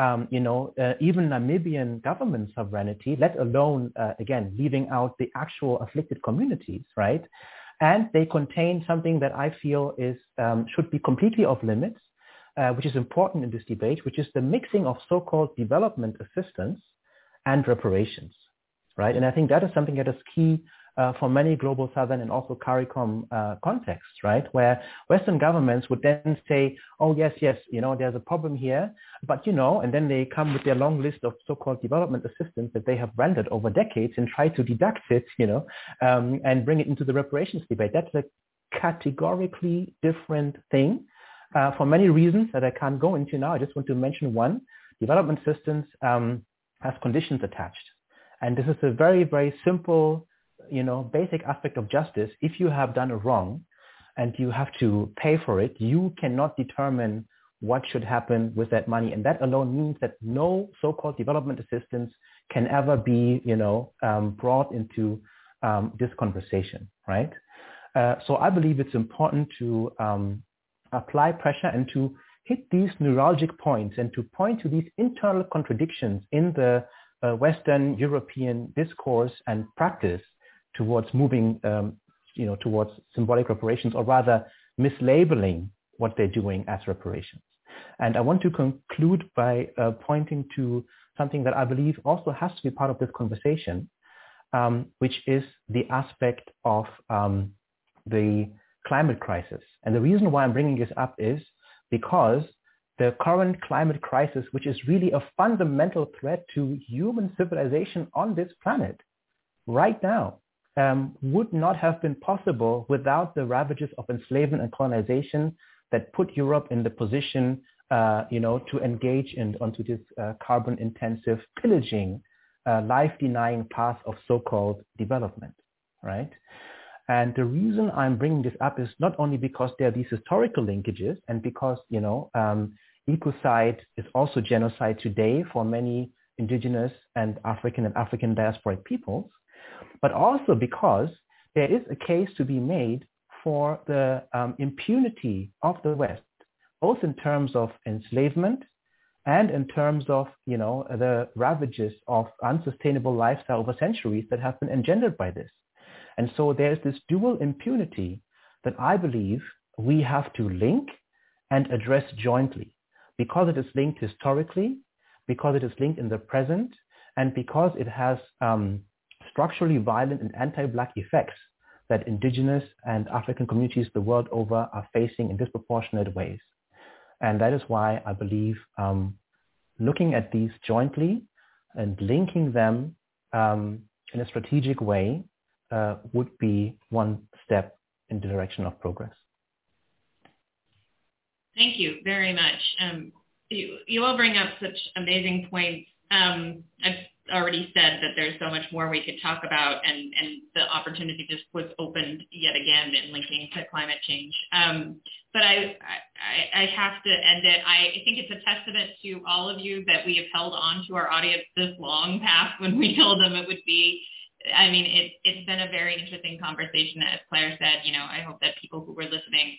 even Namibian government sovereignty, let alone, again, leaving out the actual afflicted communities, right? And they contain something that I feel is should be completely off limits, which is important in this debate, which is the mixing of so-called development assistance and reparations, right? And I think that is something that is key for many global Southern and also CARICOM contexts, right? Where Western governments would then say, oh, yes, there's a problem here, but, and then they come with their long list of so-called development assistance that they have rendered over decades and try to deduct it, and bring it into the reparations debate. That's a categorically different thing for many reasons that I can't go into now. I just want to mention one. Development assistance has conditions attached. And this is a very, very simple basic aspect of justice. If you have done a wrong and you have to pay for it, you cannot determine what should happen with that money. And that alone means that no so-called development assistance can ever be, brought into this conversation, right? So I believe it's important to apply pressure and to hit these neuralgic points and to point to these internal contradictions in the Western European discourse and practice towards moving, towards symbolic reparations, or rather mislabeling what they're doing as reparations. And I want to conclude by pointing to something that I believe also has to be part of this conversation, which is the aspect of the climate crisis. And the reason why I'm bringing this up is because the current climate crisis, which is really a fundamental threat to human civilization on this planet right now, would not have been possible without the ravages of enslavement and colonization that put Europe in the position, to engage onto this carbon-intensive, pillaging, life-denying path of so-called development, right? And the reason I'm bringing this up is not only because there are these historical linkages and because, ecocide is also genocide today for many indigenous and African diasporic peoples, but also because there is a case to be made for the impunity of the West, both in terms of enslavement and in terms of, the ravages of unsustainable lifestyle over centuries that have been engendered by this. And so there's this dual impunity that I believe we have to link and address jointly, because it is linked historically, because it is linked in the present, and because it has structurally violent and anti-Black effects that indigenous and African communities the world over are facing in disproportionate ways. And that is why I believe looking at these jointly and linking them in a strategic way would be one step in the direction of progress. Thank you very much. You all bring up such amazing points. I've already said that there's so much more we could talk about, and the opportunity just was opened yet again in linking to climate change. But I have to end it. I think it's a testament to all of you that we have held on to our audience this long past when we told them it would be. I mean, it's been a very interesting conversation. As Claire said, I hope that people who were listening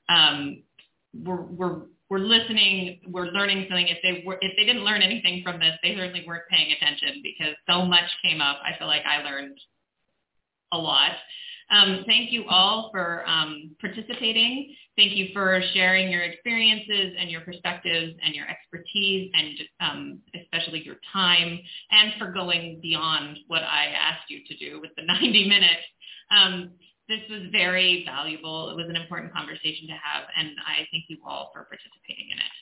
were listening, were learning something. If they didn't learn anything from this, they certainly weren't paying attention, because so much came up. I feel like I learned a lot. Thank you all for participating. Thank you for sharing your experiences and your perspectives and your expertise, and especially your time, and for going beyond what I asked you to do with the 90 minutes. This was very valuable. It was an important conversation to have, and I thank you all for participating in it.